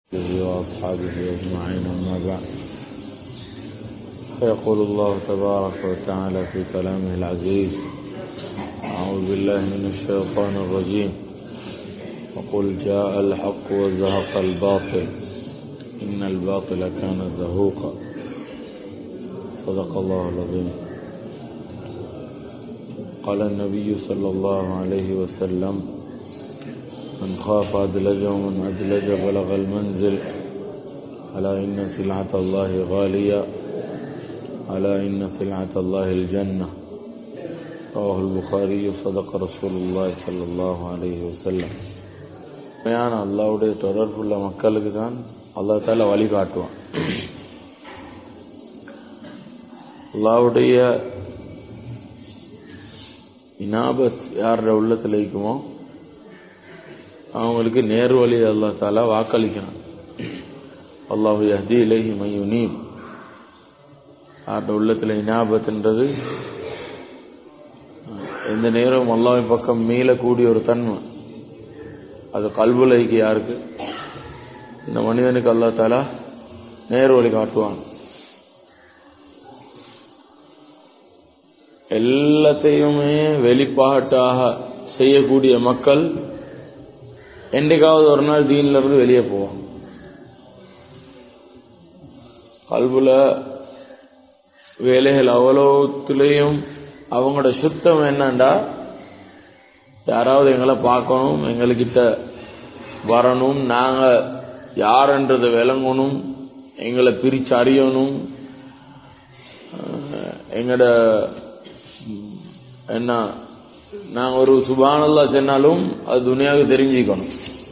وأصحابه أجمعين أما بعد فيقول الله تبارك وتعالى في كلامه العزيز: أعوذ بالله من الشيطان الرجيم. وقل جاء الحق وزهق الباطل إن الباطل كان زهوقا. صدق الله العظيم. قال النبي صلى الله عليه وسلم: من خاف أدلج ومن أدلج بلغ المنزل ألا إن سلعة الله غالية ألا إن سلعة الله الجنة. رواه البخاري. صدق رسول الله صلى الله عليه وسلم. அல்லாஹ்வுடைய தொடர்புள்ள மக்களுக்கு தான் அல்லாஹ் தஆலா வழிகாட்டுவான். அல்லாஹ்வுடைய இனாபத் யார உள்ளத்துல இருக்குமோ அவங்களுக்கு நேர் வழி அல்லாஹ் தஆலா வாக்களிக்கிறான். அல்லாஹு யஹ்தி இலைஹி மன் யுனீப். யார உள்ளத்துல இனாபத்ன்றது எந்த நேரம் அல்லாஹ்வின் பக்கம் மீளக்கூடிய ஒரு தன்மை. அது கல்புல இருக்கு யாருக்கு? இந்த மனிதனுக்கு அல்லாஹ் தஆலா நேர் வழி காட்டுவான். எல்லாத்தையுமே வெளிப்பாட்டாக செய்யக்கூடிய மக்கள் என்னைக்காவது ஒரு நாள் தீன்ல இருந்து வெளியே போவாங்க. கல்புல வேலைகள் அவ்வளோத்துலேயும் அவங்களோட சுத்தம் என்னண்டா, யாராவது எங்களை பார்க்கணும், எங்ககிட்ட வரணும், நாங்க யாருன்றதை விளங்கணும், எங்களை பிரிச்சு அறியணும், எங்கட என்ன நாங்க ஒரு சுப்ஹானல்லாஹ் சொன்னாலும் அது துனியாவுக்கு தெரிஞ்சுக்கணும்.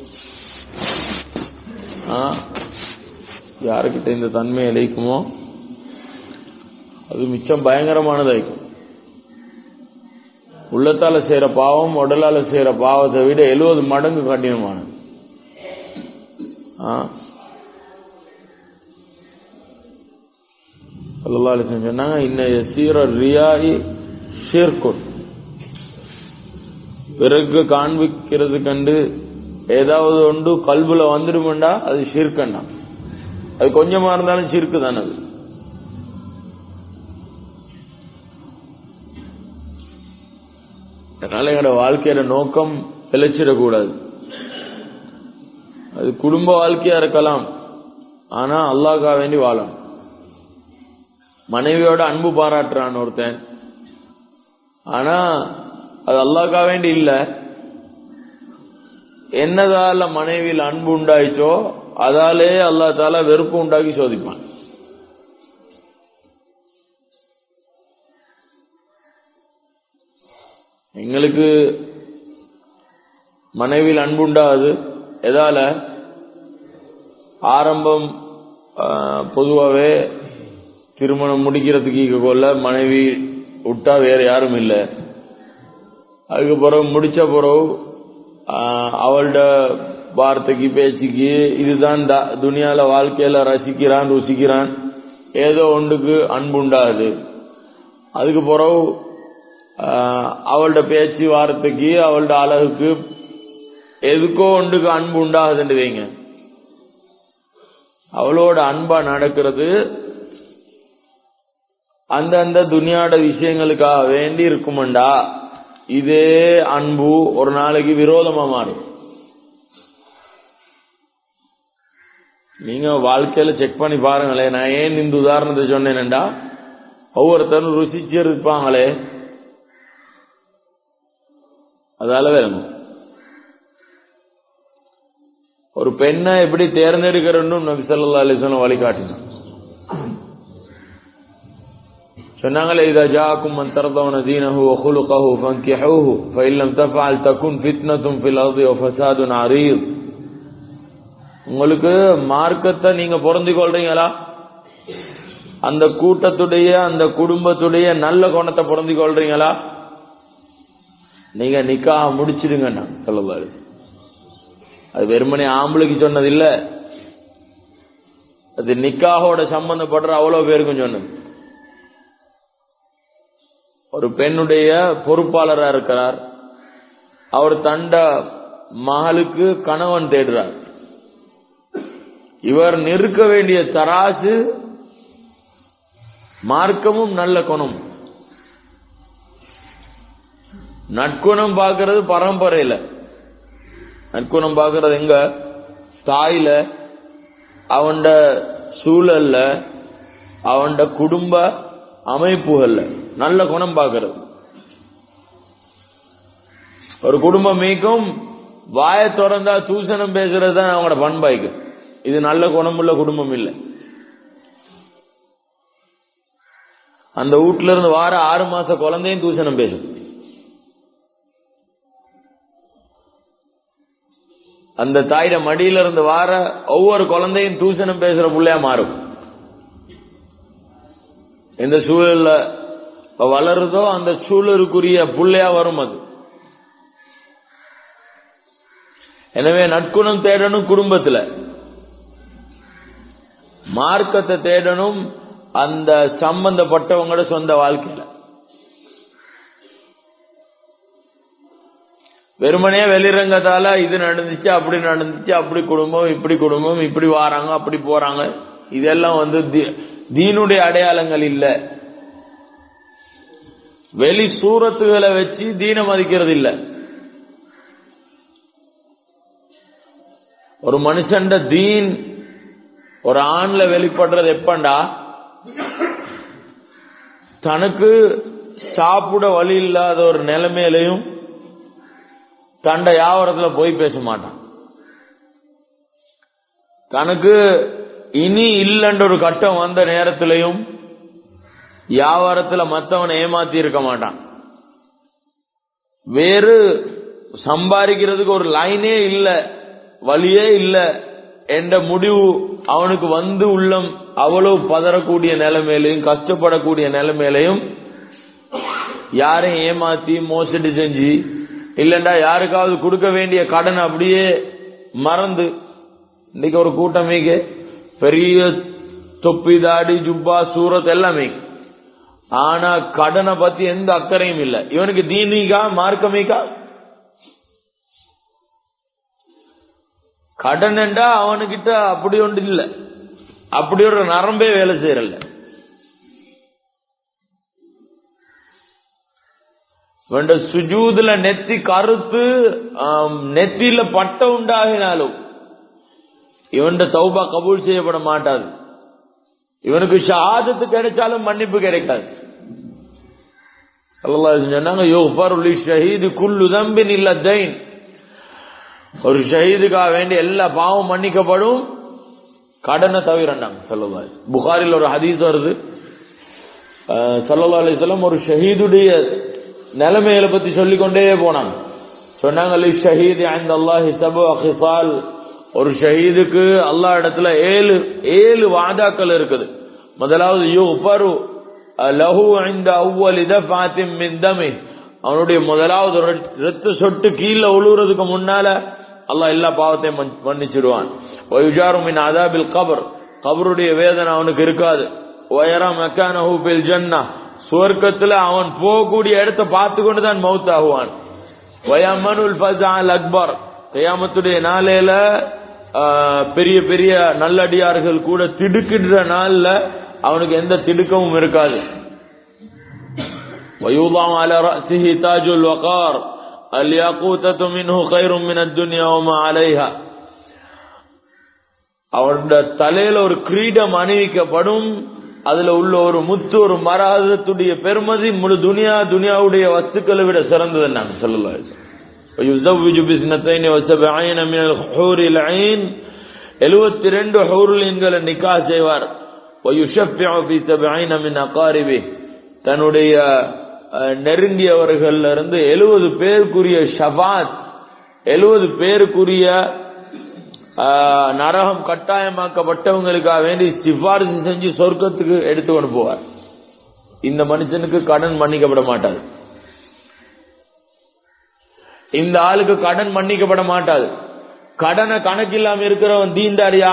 யாருக்கிட்ட இந்த தன்மை இழைக்குமோ அது மிச்சம் பயங்கரமானதாய்க்கும். உள்ளத்தால செய்யற பாவம் உடலால செய்யற பாவத்தை விட 70 மடங்கு கடினமானது. ஸல்லல்லாஹு அலைஹி வஸல்லம் சொன்னாங்க, இன்ன யஸீர ரியாஇ ஷிர்குன். பிறகு காண்பிக்கிறது கண்டு ஏதாவது ஒன்று கல்புல வந்துடுமெண்டா அது ஷிர்கன்னா. அது கொஞ்சமா இருந்தாலும் ஷிர்கு தானே. அது அதனால எங்களோட வாழ்க்கையோட நோக்கம் பிழைச்சிடக்கூடாது. அது குடும்ப வாழ்க்கையா இருக்கலாம், ஆனா அல்லாஹ்க்காக வேண்டி வாழணும். மனைவியோட அன்பு பாராட்டுறான் ஒருத்தன், ஆனா அது அல்லாஹ்க்காக வேண்டி இல்ல. என்னதால மனைவியில் அன்பு உண்டாயிச்சோ அதாலே அல்லாஹ் தஆலா வெறுப்பு உண்டாக்கி சோதிப்பான். எங்களுக்கு மனைவியில் அன்பு உண்டாது எதால? ஆரம்பம் பொதுவாகவே திருமணம் முடிக்கிறதுக்கு கொள்ள மனைவி விட்டா வேற யாரும் இல்லை. அதுக்கு பிறகு முடிச்ச பிறகு அவள்ட வார்த்தைக்கு பேச்சுக்கு இதுதான் துனியால வாழ்க்கையில ரசிக்கிறான் ருசிக்கிறான், ஏதோ ஒன்றுக்கு அன்பு உண்டாது. அதுக்கு பிறகு அவள்ட பேச்சு வார்த்தைக்கு அவள்ட அழகுக்கு எதுக்கோ ஒன்றுக்கு அன்பு உண்டாகுதுன்னு வைங்க. அவளோட அன்பா நடக்கிறது அந்த துனியாட விஷயங்களுக்காக வேண்டி இருக்குமெண்டா இதே அன்பு ஒரு நாளைக்கு விரோதமா மாறும். நீங்க வாழ்க்கையில செக் பண்ணி பாருங்களேன். நான் ஏன் இந்த உதாரணத்தை சொன்னேன்டா, ஒவ்வொருத்தரும் ருசிச்சு இருப்பாங்களே, அதால வேணும். ஒரு பெண்ணை எப்படி தேர்ந்தெடுக்கிறன்னு நபி ஸல்லல்லாஹு அலைஹி வஸல்லம் வழிகாட்டினார். சொன்னாங்களே, இதா ஜாஅக்கும் மன் தர்தவுன தீனஹு வ குலுகஹு ஃபன்கிஹூஹு ஃபஇன் லம் தஃஅல் தகுன் ஃபித்னத்துன் ஃபில் அர்தி வ ஃபஸாதுன் அரீத். உங்களுக்கு மார்க்கத்தை நீங்க பொருந்திக் கொள்றீங்களா? அந்த கூட்டத்துடைய அந்த குடும்பத்துடைய நல்ல குணத்தை பொருந்திக் கொள்றீங்களா? நீங்க நிக்காஹ் முடிச்சிடுங்கண்ணா சொல்லலாரு. அது வெறுமனே ஆம்பளைக்கு சொன்னது இல்ல, அது நிக்காஹோட சம்பந்தப்படுற அவ்வளவு பேருக்கும் சொன்னது. ஒரு பெண்ணுடைய பொறுப்பாளராக இருக்கிறார், அவர் தண்ட மகளுக்கு கணவன் தேடுறார். இவர் நிற்க வேண்டிய தராசு மார்க்கமும் நல்ல குணம். நற்குணம் பார்க்கிறது பரம்பரையில, நற்குணம் பார்க்கிறது எங்க? தாயில, அவன் சூழல்ல, அவன் குடும்ப அமைப்புகள்ல நல்ல குணம் பார்க்கிறது. ஒரு குடும்பம் மீக்கும் வாய திறந்தா தூசணம் பேசுறது தான் அவங்களோட பண்பாய்க்கு. இது நல்ல குணமுள்ள குடும்பம் இல்லை. அந்த வீட்டுல இருந்து வார 6 மாச குழந்தையும் தூசணம் பேசும். அந்த தாயிட மடியில இருந்து வார ஒவ்வொரு குழந்தையும் தூசணம் பேசுற புள்ளையா மாறும். எந்த சூழல்ல வளருதோ அந்த சூழலுக்குரிய புள்ளையா வரும் அது. எனவே நற்குணம் தேடணும் குடும்பத்துல, மார்க்கத்தை தேடணும் அந்த சம்பந்தப்பட்டவங்களோட சொந்த வாழ்க்கையில. வெறுமனே வெளிரங்கத்தால இது நடந்துச்சு, அப்படி குடும்பம், இப்படி வாராங்க, அப்படி போறாங்க, இதெல்லாம் தீனுடைய அடையாளங்கள் இல்ல. வெளி சூரத்துகளை வச்சு தீன மதிக்கிறது இல்ல. ஒரு மனுஷன் தீன் ஒரு ஆண்ல வெளிப்படுறது எப்பண்டா, தனக்கு சாப்பிட வழி இல்லாத ஒரு நிலைமையிலையும் தண்ட வியாபாரத்துல போய் பேச மாட்டான். தனக்கு இனி இல்லைன்ற ஒரு கட்டம் வந்த நேரத்திலையும் வியாபாரத்துல மற்றவனை ஏமாத்தி இருக்க மாட்டான். வேறு சம்பாதிக்கிறதுக்கு ஒரு லைனே இல்ல, வழியே இல்ல என்ற முடிவு அவனுக்கு உள்ளம் அவ்வளவு பதறக்கூடிய நிலைமையிலையும் கஷ்டப்படக்கூடிய நிலைமையிலையும் யாரையும் ஏமாத்தி மோசடி செஞ்சு இல்லண்டா யாருக்காவது கொடுக்க வேண்டிய கடன் அப்படியே மறந்து, இன்னைக்கு ஒரு கூட்டமேக்கு பெரிய தொப்பி தாடி ஜுப்பா சூரத் எல்லாமே, ஆனா கடனை பத்தி எந்த அக்கறையும் இல்லை. இவனுக்கு தீனிகா மார்க்கமேக்கா? கடன் என்றா அவனுக்கிட்ட அப்படி ஒன்று இல்ல, அப்படி ஒரு நரம்பே வேலை செய்யறல. சுஜூதுல நெத்தி கருத்து நெத்தியில பட்ட உண்டாகினாலும் இவன் தௌபா கபூல் செய்யப்பட மாட்டாது. இவனுக்கு ஷஹாதத்து கிடைச்சாலும் மன்னிப்பு கிடைக்காது. அல்லாஹ் சொன்னாங்க, யுஃபரு லிஷஹீது குல்லு தம்பின் இல்ல தைன். ஒரு ஷஹீதுக்காக வேண்டி எல்லா பாவம் மன்னிக்கப்படும், கடனை தவிரண்டாங்க ஸல்லல்லாஹு. புகாரில் ஒரு ஹதீஸ் வருது, ஸல்லல்லாஹு அலைஹி வஸல்லம் ஒரு ஷஹீதுடைய நிலைமைகளை பத்தி சொல்லிக்கொண்டே போனாங்க. சொன்னாங்க, லிஷஹீது இன்தல்லாஹி சபஉ கிஸால். ஒரு ஷஹீதுக்கு அல்லாஹ் இடத்துல 7 வாதாக்கள் இருக்குது. முதலாவது யுஃபரு லஹு இன்த அவ்வலி தஃபாத்தின் மின் தமி. அவனுடைய முதலாவது ரத்த சொட்டு கீழே உழுவுறதுக்கு முன்னால அல்லாஹ் எல்லா பாவத்தையும் மன்னிச்சிடுவான். வயுஜாரு மின் அதாபில் கபர். கபருடைய வேதனை அவனுக்கு இருக்காது. வயரா மக்கானஹு ஃபில் ஜன்னah. சுவர்க்கத்துல அவன் போகக்கூடிய இடத்தை பார்த்து கொண்டு தான் மௌத் ஆகுவான். வயமனுல் ஃபஸஅல் அக்பர். கியாமத்துடைய நாளையில பெரிய பெரிய நல்லடியார்கள் கூட திடுக்கின்ற நாள்ல அவனுக்கு எந்த திடுக்கமும் இருக்காது. ويوضع على رأسه تاج الوقار الياقوتة منه خير من الدنيا وما عليها. அவருடைய தலையில ஒரு கிரீடம் அணிவிக்கப்படும், அதுல உள்ள ஒரு முத்து ஒரு மரகதத்துடைய பெருமதி முழு துனியாவுடைய வஸ்துக்களை விட சிறந்தது. நாங்க ஸல்லல்லாஹு அலைஹி வஸல்லம் 72 ஹூருல்களை நிக்காஹ் செய்வார். தன்னுடைய நெருங்கியவர்கள் இருந்து 70 பேருக்குரிய ஷஃபாத், 70 பேருக்குரிய நரகம் கட்டாயமாக்கப்பட்டவங்களுக்காக வேண்டி சிபாரிசு செஞ்சு சொர்க்கத்துக்கு எடுத்து கொண்டு போவார். இந்த மனுஷனுக்கு கடன் மன்னிக்கப்பட மாட்டாது. இந்த ஆளுக்கு கடன் மன்னிக்கப்பட மாட்டாது. கடனை கணக்கில்லாம இருக்கிறவன் தீன்தாரியா?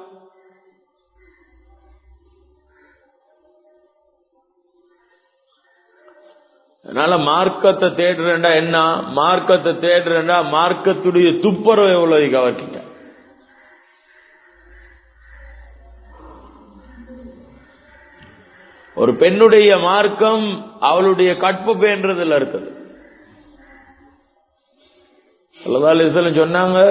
அதனால மார்க்கத்தை தேடுறா என்ன? மார்க்கத்தை தேடுறா மார்க்கத்துடைய துப்புரவு எவ்வளவு கவர்க்கிட்ட. ஒரு பெண்ணுடைய மார்க்கம் அவளுடைய கற்பு பேன்றதுல இருக்குது. ஸல்லல்லாஹு அலைஹி வஸல்லம் சொன்னாங்க,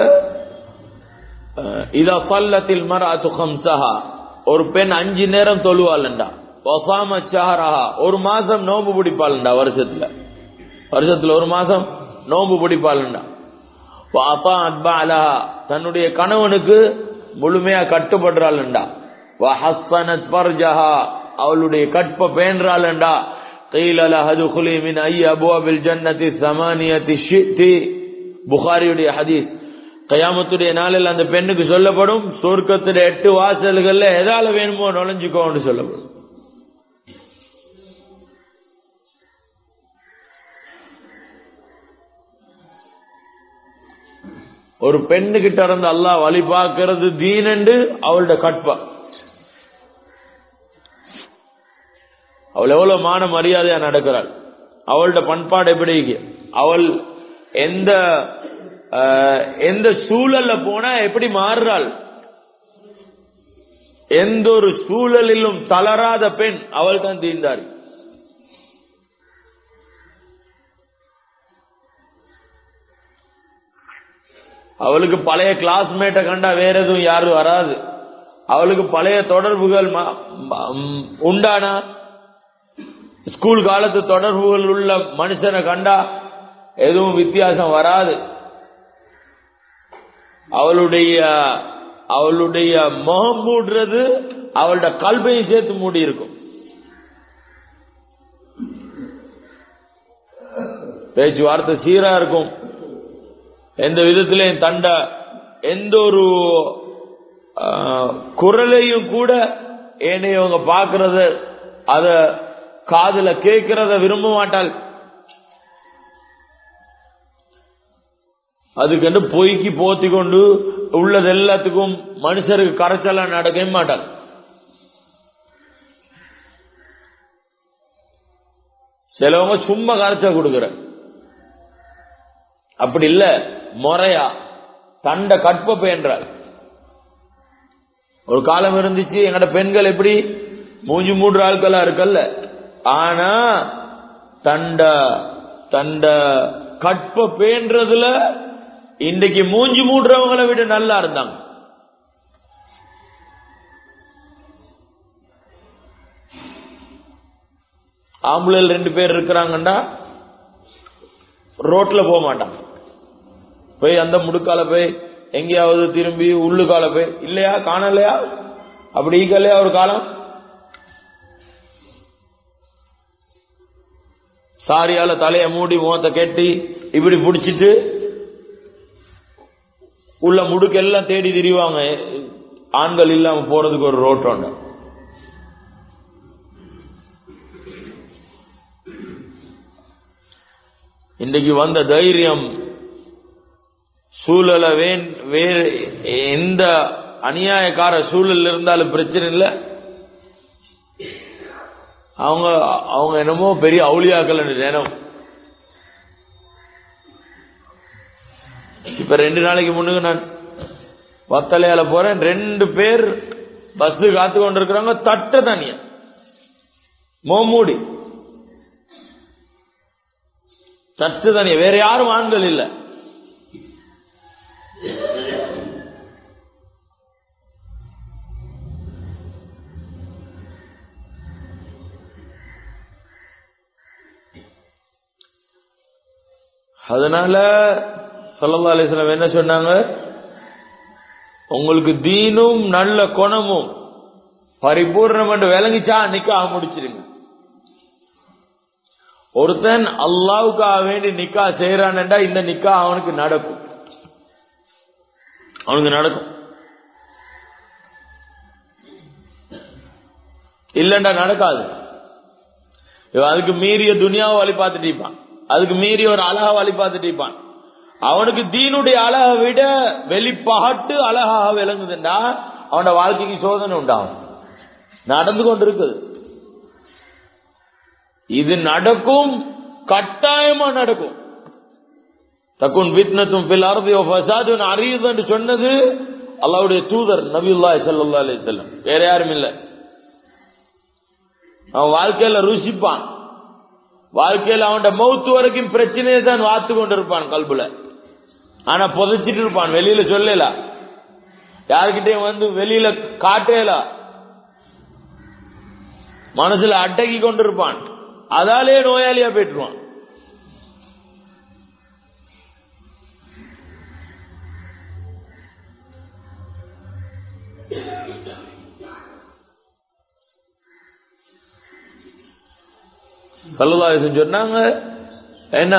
இதா ஸல்லத்தில் மர்அத்து ഖம்ஸஹா, ஒரு பெண் 5 நேரம் தொழுவாள்டா, வஸாமத் ஷஹரஹா, ஒரு மாசம் நோன்பு பிடிப்பாள்டா, வருஷத்துல ஒரு மாசம் நோன்பு பிடிப்பாள்டா, வஅதாஅத் பஅலஹா, தன்னுடைய கணவனுக்கு முழுமையா கட்டுப்படுறாள்டா, வஹஸ்ஸனத் ஃபர்ஜஹா, அவளுடைய கற்பை பேன்றாள்டா, கீல லஹா துகுலி மின் ஐ அப்வாபில் ஜன்னதி ஸமானியதி ஷித்தி, புகாரியுடைய ஹதீஸ். கயாமத்துடைய நாளில் அந்த பெண்ணுக்கு சொல்லப்படும், சொர்க்கத்துடைய 8 வாசல்கள்ல எதால வேணுமோ நுழைஞ்சுக்கோன்னு சொல்லப்படும். ஒரு பெண்ணுகிட்ட இருந்து அல்லாஹ் வழி பார்க்கிறது தீனண்டு அவளோட கற்பா. அவள் எவ்வளவு மான மரியாதையா நடக்கிறாள், அவளோட பண்பாடு எப்படி, அவள் எந்த சூழல்ல போனா எப்படி மாறுறாள், எந்த ஒரு சூழலிலும் தளராத பெண் அவள் தான் தீண்டார். அவளுக்கு பழைய கிளாஸ்மேட்டை கண்டா வேற எதுவும் யாரும் வராது. அவளுக்கு பழைய தொடர்புகள் உண்டானா, ஸ்கூல் காலத்து தொடர்புகள் உள்ள மனுஷனை கண்டா எதுவும் வித்தியாசம் வராது. அவளுடைய முகம் மூடுறது அவளோட கல்பையும் சேர்த்து மூடி இருக்கும். பேச்சுவார்த்தை சீரா இருக்கும். எந்த விதத்திலையும் எந்த ஒரு குரலையும் கூட ஏனையவங்க பார்க்கறத அத காதுல கேட்கிறத விரும்ப மாட்டாள். அதுக்கு பொய்க்கு போத்தி கொண்டு உள்ளது எல்லாத்துக்கும் மனுஷருக்கு கரைச்சலாம் நடக்கவே மாட்டாள். சிலவங்க சும்மா கரைச்சா கொடுக்கிற, அப்படி இல்ல, முறையா தண்ட கற்ப பெயன்றாள். ஒரு காலம் இருந்துச்சு, எங்கட பெண்கள் எப்படி மூஞ்சி மூன்று ஆட்களா இருக்கல்ல, ஆனா தண்ட கற்ப பேன்றதுல இன்றைக்கு மூஞ்சி மூடுறவங்களை விட நல்லா இருந்தாங்க. ஆம்புலல் 2 பேர் இருக்கிறாங்கன்னா ரோட்ல போக மாட்டாங்க, போய் அந்த முடுக்கால போய் எங்கேயாவது திரும்பி உள்ளுக்கால போய் இல்லையா காணலையா அப்படி இல்லையா ஒரு காலம். சாரியால தலைய மூடி முகத்தை கெட்டி இப்படி புடிச்சிட்டு உள்ள முடுக்கு எல்லாம் தேடி திரிவாங்க, ஆண்கள் இல்லாம போறதுக்கு ஒரு ரோட்டோண்ட. இன்றைக்கு வந்த தைரியம் சூழல வேறு எந்த அநியாயக்கார சூழல் இருந்தாலும் பிரச்சனை இல்லை. அவங்க என்னமோ பெரிய அவுளியாக்கள் நேரம். இப்ப 2 நாளைக்கு முன்னுக்கு நான் வத்தலையால போறேன், 2 பேர் பஸ் காத்து கொண்டு இருக்கிறாங்க, தட்ட தனியா மோமூடி தட்டு தனியா, வேற யாரும் ஆண்கள் இல்ல. அதனால ஸல்லல்லாஹு அலைஹி வஸல்லம் என்ன சொன்னாங்க, உங்களுக்கு தீனும் நல்ல குணமும் பரிபூர்ணம் என்று விளங்கிச்சா நிக்காஹ் முடிச்சிருங்க. ஒருத்தன் அல்லாஹ்வுக்காக வேண்டி நிக்காஹ் செய்யறான்டா, இந்த நிக்காஹ் அவனுக்கு நடக்கும், இல்லண்டா நடக்காது. அதுக்கு மீறிய துனியாவை வழி பார்த்துட்டு இருப்பான், அதுக்கு மீறி ஒரு அழகா வழி பார்த்துட்டு இருப்பான். அவனுக்கு தீனுடைய அழகை விட வெளிப்பாட்டு அழகாக விளங்குதுண்டா அவனோட வாழ்க்கைக்கு சோதனை உண்டாகும். நடந்து கொண்டிருக்குது, இது நடக்கும், கட்டாயமா நடக்கும். தக்குன் ஃபித்னத்தும் ஃபில் அர்தி வ ஃபஸாதுன் அரீத் என்று சொன்னது அல்லாஹ்வுடைய தூதர் நபியுல்லாஹி ஸல்லல்லாஹு அலைஹி வஸல்லம், வேற யாரும் இல்ல. அவன் வாழ்க்கையில ருசிப்பான், வாழ்க்கையில அவன் மௌத்து வரைக்கும் பிரச்சனையை தான் வாத்து கொண்டிருப்பான் கல்புல. ஆனா புதைச்சிட்டு இருப்பான், வெளியில சொல்லல, யாருக்கிட்டையும் வந்து வெளியில காட்டல, மனசுல அடக்கி கொண்டிருப்பான். அதாலே நோயாளியா போயிட்டுருவான். ஸல்லல்லாஹு அலைஹி வஸல்லம் சொன்னாங்க, என்ன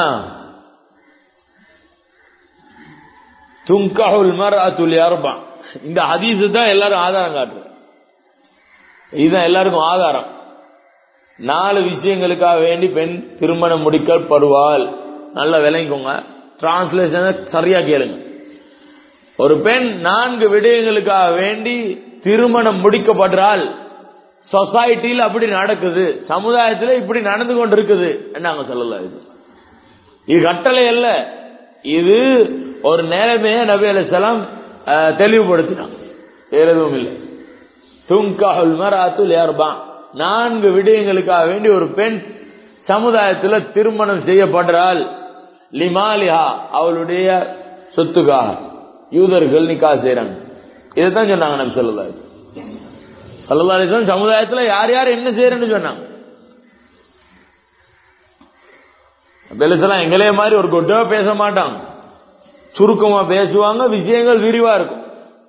துன்கஹுல் மர்அத்து லிஅர்பா. இந்த ஹதீஸ் தான் எல்லாரும் ஆதாரம் காட்டுறாங்க. இதுதான் எல்லாருக்கும் ஆதாரம். 4 விஷயங்களுக்காக வேண்டி பெண் திருமணம் முடிக்கப்படுவாள். நல்லா விளங்கிக்கோங்க, டிரான்ஸ்லேஷனை சரியா கேளுங்க. ஒரு பெண் 4 விடயங்களுக்காக வேண்டி திருமணம் முடிக்கப்படுறாள். சொசைட்டியில் அப்படி நடக்குது, சமுதாயத்தில் இப்படி நடந்து கொண்டு இருக்குது. என்னங்க சொல்லலாம், இது கட்டளை அல்ல, இது ஒரு நேரமே நபி அலைஹிஸ்ஸலாம் தெளிவுபடுத்தினாங்க, வேற எதுவும் இல்லை. துன்கஹுல் மர்அத்து லிஅர்பா, 4 விடயங்களுக்காக வேண்டி ஒரு பெண் சமுதாயத்தில் திருமணம் செய்யப்படுறாள். லிமாலிஹா, அவளுடைய சொத்துக்காக. யூதர்கள் நிக்கா செய்யறாங்க, இதைத்தான் சொன்னாங்க நபி ஸல்லல்லாஹு அலைஹி வஸல்லம். சமுதாயத்தில் யார் யார் என்ன செய்யறன்னு சொன்னாங்க. எங்களே மாதிரி ஒரு கொட்டவா பேச மாட்டாங்க, சுருக்கமா பேசுவாங்க, விஷயங்கள் விரிவா இருக்கும்.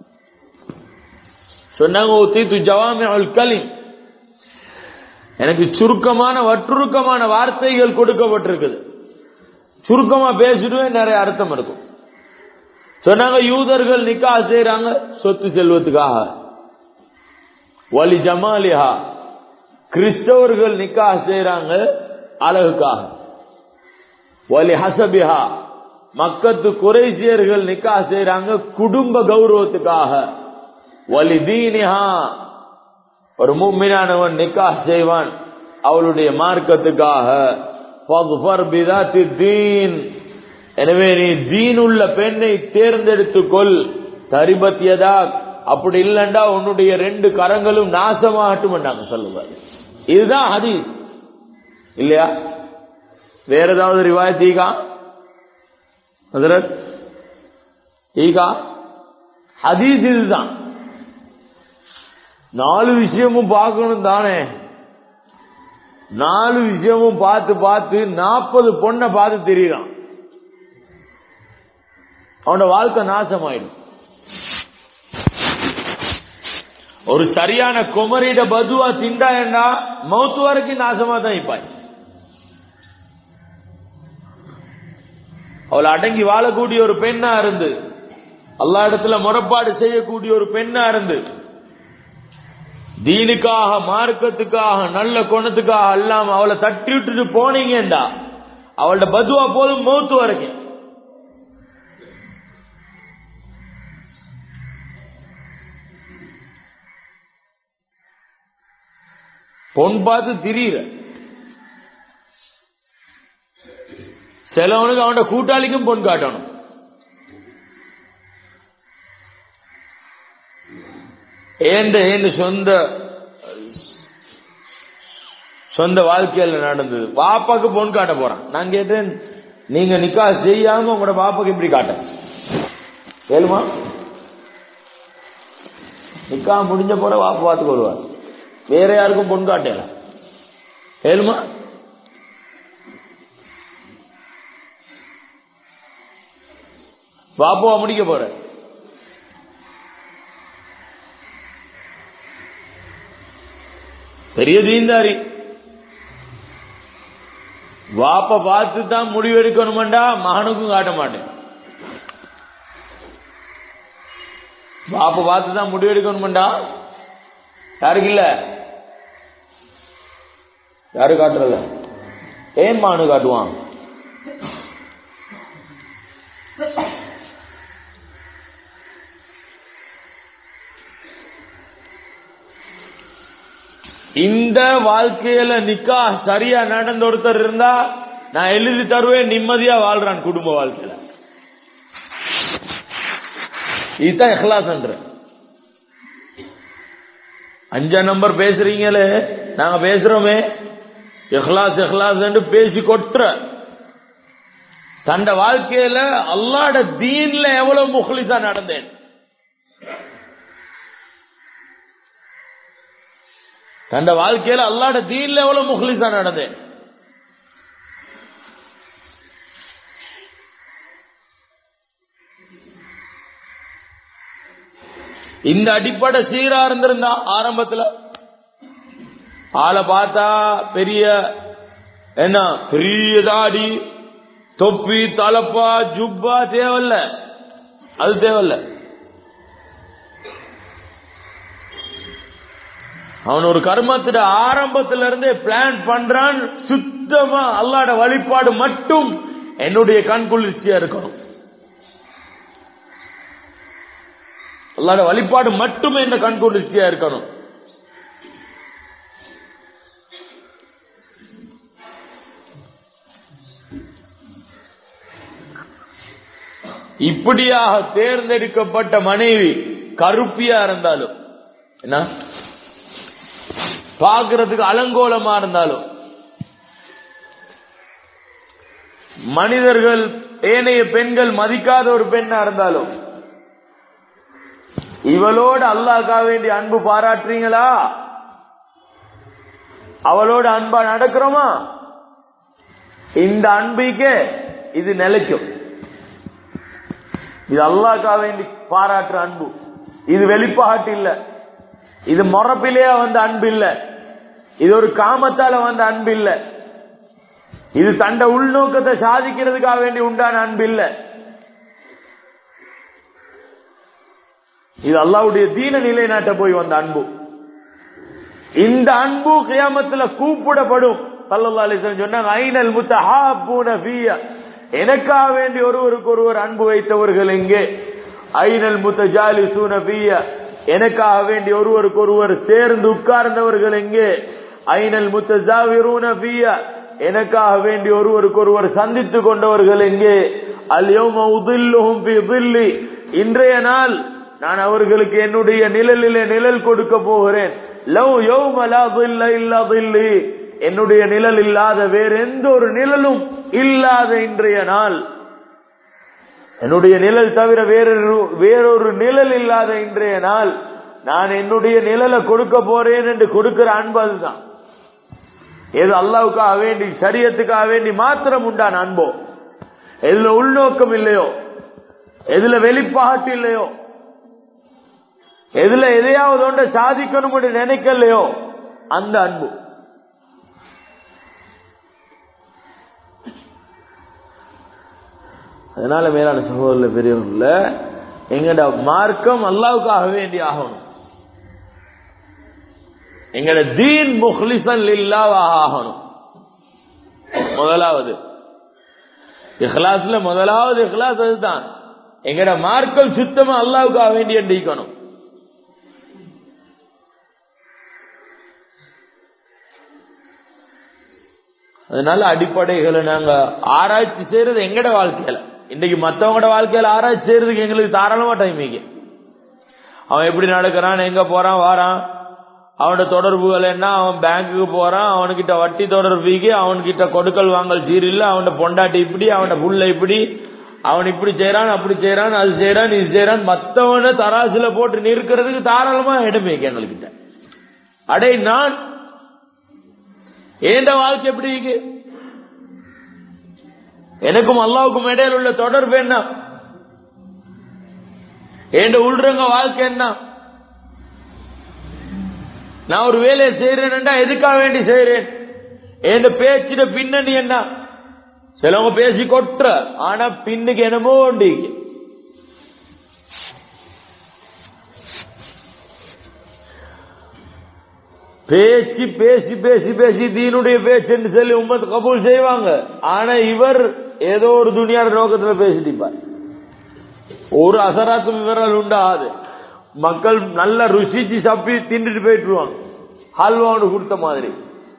சொன்னாங்க, எனக்கு சுருக்கமான வற்றுருக்கமான வார்த்தைகள் கொடுக்கப்பட்டிருக்குது, சுருக்கமா பேசிடுவேன், நிறைய அர்த்தம் இருக்கும். சொன்னாங்க, யூதர்கள் நிக்கா செய்யறாங்க சொத்து செல்வத்துக்காக. வலி ஜமாலிஹா, கிறிஸ்தவர்கள் நிக்கா செய்யறாங்க அழகுக்காக. வலி ஹசபிஹா, மக்கத்து குறைசியர்கள் நிக்கா செய்யறாங்க குடும்ப கௌரவத்துக்காக. வலி தீனிஹா, ஒரு முஃமினானவன் நிக்கா செய்வான் அவளுடைய மார்க்கத்துக்காக. ஃபக்ஃபர் பிதாத்தி தீன், எனவே நீ தீனுள்ள பெண்ணை தேர்ந்தெடுத்துக்கொள். தரிபத் யதாக், அப்படி இல்லண்டா உன்னுடைய 2 கரங்களும் நாசமாகட்டும் என்றாங்க சொல்லுவார். இதுதான் ஹதீஸ் இல்லையா? வேற ஏதாவது ரிவாயத் ஈகா ஹஜ்ரத்? ஈகா ஹதீஸ் இதுதான். 4 விஷயமும் பார்க்கணும் தானே. 4 விஷயமும் பார்த்து பார்த்து 40 பொண்ணை பார்த்து தெரியுறான், அவனோட வாழ்க்கை நாசமாயிடும். ஒரு சரியான குமரிட பதுவா திண்டாயண்டா மௌத்து வரைக்கும் நாசமா தான் இப்பாய். அவளை அடங்கி வாழக்கூடிய ஒரு பெண்ணா இருந்து, அல்லாஹ் இடத்துல முறைப்பாடு செய்யக்கூடிய ஒரு பெண்ணா இருந்து, தீனுக்காக மார்க்கத்துக்காக நல்ல குணத்துக்காக அல்லாம அவளை தட்டி விட்டுட்டு போனீங்கடா அவளோட பதுவா போதும் மௌத்து வரைக்கும். பொன் பார்த்து திரியிற சிலவனுக்கு அவனோட கூட்டாளிக்கும் பொன் காட்டணும். ஏன் சொந்த வாழ்க்கையில நடந்தது. பாப்பாக்கு பொன் காட்ட போறான். நான் கேட்டேன், நீங்க நிக்கா செய்யாம உங்களோட பாப்பாக்கு இப்படி காட்ட ஏழுமா? நிக்கா முடிஞ்ச போற பாப்பா பார்த்துக்கு வருவார், வேற யாருக்கும் பொன் காட்டல ஏழுமா? பாப்பாவா முடிக்க போற. பெரிய தீந்தாரி, வாப்ப பார்த்து தான் முடிவெடுக்கணும்டா மகனுக்கும் காட்ட மாட்டேன். வாப்ப பார்த்து தான் முடிவெடுக்கணும்டா யாருக்கு இல்ல, யாரு காட்டுறல, ஏன் மகனு காட்டுவான்? இந்த வாழ்க்கையில நிக்கா சரியா நடந்த ஒருத்தர் இருந்தா நான் எழுதி தருவேன், நிம்மதியா வாழ்றான் குடும்ப வாழ்க்கையில. இதுதான் இஹ்லாஸ் என்ற. 5 நம்பர் பேசுறீங்களே நாங்க பேசுறோமே இஹ்லாஸ் இஹ்லாஸ் என்று பேசி கொட்டுற தண்ட வாழ்க்கையில அல்லாஹ்ட தீன்ல எவ்வளவு முஹ்லிஸா நடந்தேன். தண்ட வாழ்க்கையில அல்லாஹ்ட தீன்ல எவ்வளவு முஹ்லிஸா நடந்தேன். இந்த அடிப்படை சீரா இருந்திருந்தா ஆரம்பத்துல ஆளை பார்த்தா பெரிய என்ன பெரிய தாடி தொப்பி தலப்பா ஜுப்பா தேவையில்ல, அது தேவையில்ல. அவன் ஒரு கர்மத்திட ஆரம்பத்தில இருந்தே பிளான் பண்றான், சுத்தமா அல்லாஹ்ட வழிபாடு மட்டும் என்னுடைய கண்குளிர்ச்சியா இருக்கணும், அல்லாஹ்ட வழிபாடு மட்டுமே என்ன கண்குளிர்ச்சியா இருக்கணும். இப்படியாக தேர்ந்தெடுக்கப்பட்ட மனைவி கருப்பியா இருந்தாலும் என்ன பார்க்கிறதுக்கு அலங்கோலமா இருந்தாலும், மனிதர்கள் ஏனைய பெண்கள் மதிக்காத ஒரு பெண்ணா இருந்தாலும், இவளோடு அல்லாஹ்க்காக வேண்டி அன்பு பாராட்டுறீங்களா, அவளோட அன்பா நடக்கிறோமா, இந்த அன்புக்கே இது நிலைக்கும். இது அல்லாஹ்க்காக வேண்டி பாராட்டுற அன்பு, இது வெளிப்பாட்டு இல்ல, இது மொறப்பிலேயே வந்த அன்பு இல்ல, இது ஒரு காமத்தால வந்த அன்பு இல்ல, இது தண்ட உள்நோக்கத்தை சாதிக்கிறதுக்காக வேண்டி உண்டான அன்பு இல்ல. இது அல்லாஹ்வுடைய தீன நிலைநாட்ட போய் வந்த அன்பு. இந்த அன்பு கியாமத்துல கூப்பிடப்படும். ஸல்லல்லாஹு அலைஹி வஸல்லம் சொன்னாங்க, ஐனல் முத்தஹாப்பூன ஃபியா, எனக்காக வேண்டி ஒருவருக்கு ஒருவர் அன்பு வைத்தவர்கள் எங்கே? ஐனல் முத்தஜாலிசூன ஃபியா, எனக்காக வேண்டி ஒருவருக்கு ஒருவர் சேர்ந்து உட்கார்ந்தவர்கள் எங்கே? ஐனல் முத்தஸாவிரூன ஃபியா, எனக்காக வேண்டி ஒருவருக்கு ஒருவர் சந்தித்து கொண்டவர்கள் எங்கே? அல் யௌம உதில்லுஹும் ஃபி தில்லி, இன்றைய நாள் நான் அவர்களுக்கு என்னுடைய நிழலிலே நிழல் கொடுக்க போகிறேன். லவ் யௌம லா தில்ல இல்லா தில்லி, என்னுடைய நிழல் இல்லாத வேற எந்த ஒரு நிழலும் இல்லாத இன்றைய நாள், என்னுடைய நிழல் தவிர வேறொரு நிழல் இல்லாத இன்றைய நாள், நான் என்னுடைய நிழலை கொடுக்க போறேன் என்று கொடுக்கிற அன்பு அதுதான். எது அல்லாஹ்வுக்காக வேண்டி ஷரியத்துக்காக வேண்டி மாத்திரம் உண்டான அன்போ, எதுல உள்நோக்கம் இல்லையோ, எதுல வெளிப்பாட்டு இல்லையோ, எதுல எதையாவது ஒன்றை சாதிக்கணும் என்று நினைக்கலையோ அந்த அன்பு. அதனால மேலான சகோதரர்களே பெரியவர்களே, எங்கட மார்க்கம் அல்லாஹ்வுக்காக வேண்டி ஆகணும். எங்கட தீன் முஹ்லிஸன் லில்லாஹ் ஆகணும். முதலாவது இஹ்லாஸ்ல முதலாவது இஹ்லாஸ் அதுதான். எங்கட மார்க்கம் சுத்தமா அல்லாஹ்வுக்காக வேண்டி எண்டிக்கணும். அதனால அடிப்படைகளை நாங்க ஆராய்ச்சி செய்யறது எங்கட வாழ்க்கையில. இன்னைக்கு மற்றவங்களோட வாழ்க்கையில ஆராய்ச்சி செய்யறதுக்கு எங்களுக்கு தாராளமா டைம் இருக்கு. அவன் எப்படி நடக்கிறான், எங்க போறான் வாரான், அவனோட தொடர்புகள் என்ன, அவன் பேங்குக்கு போறான், அவன்கிட்ட வட்டி தொடர்புக்கு, அவன்கிட்ட கொடுக்கல் வாங்கல் சீரில்ல, அவனோட பொண்டாட்டி இப்படி, அவனோட புள்ள இப்படி, அவன் இப்படி செய்யறான் அப்படி செய்யறான் அது செய்யறான் இது செய்யறான், மத்தவனை தராசுல போட்டு நிற்கிறதுக்கு தாராளமா இடமே எங்கள்கிட்ட. அடே நான் ஏண்ட வாழ்க்கை எப்படி இருக்கு, எனக்கும் அல்லாஹ்வுக்கும் இடையில உள்ள தொடர்பு என்ன, ஏண்ட உள்றங்க வாழ்க்கை என்ன, நான் ஒரு வேலையை செய்யறேன்டா எதுக்காக வேண்டி செய்யறேன், ஏண்ட பேச்சிட பின்னணி என்ன. சிலவங்க பேசி கொட்டுற, ஆனா பின்னுக்கு என்னமோ உண்டு. பேசி பேசி பேசி பேசி தீனுடைய பேச்சு சொல்லி உம்மத் கபூல் செய்வாங்க. ஆனா இவர் ஏதோ ஒரு துனியாட நோக்கத்துல பேசிட்டிப்பார். ஒரு அசராத்து விவரம் உண்டாது. மக்கள் நல்லா ருசிச்சு சப்பி தின்னுட்டு போயிட்டுருவாங்க, ஹல்வான்னு கொடுத்த மாதிரி.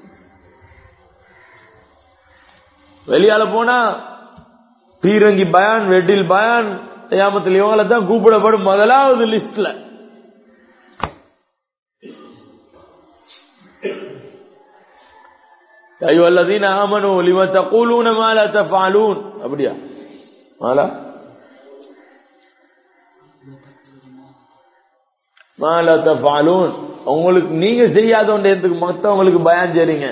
வெளியால போனா பீரங்கி பயான், வெட்டில் பயான், கியாமத்தில் இவங்களை தான் கூப்பிடப்படும் முதலாவது லிஸ்ட்ல. அய்யுஹல்லதீன ஆமனூ லிம தகூலூன மா லா தஃஅலூன். அப்படியா? மாலா மா லா தஃஅலூன். உங்களுக்கு நீங்க செய்யாத ஒன்றதுக்கு மத்தவங்களுக்கு பயான் செய்றீங்க.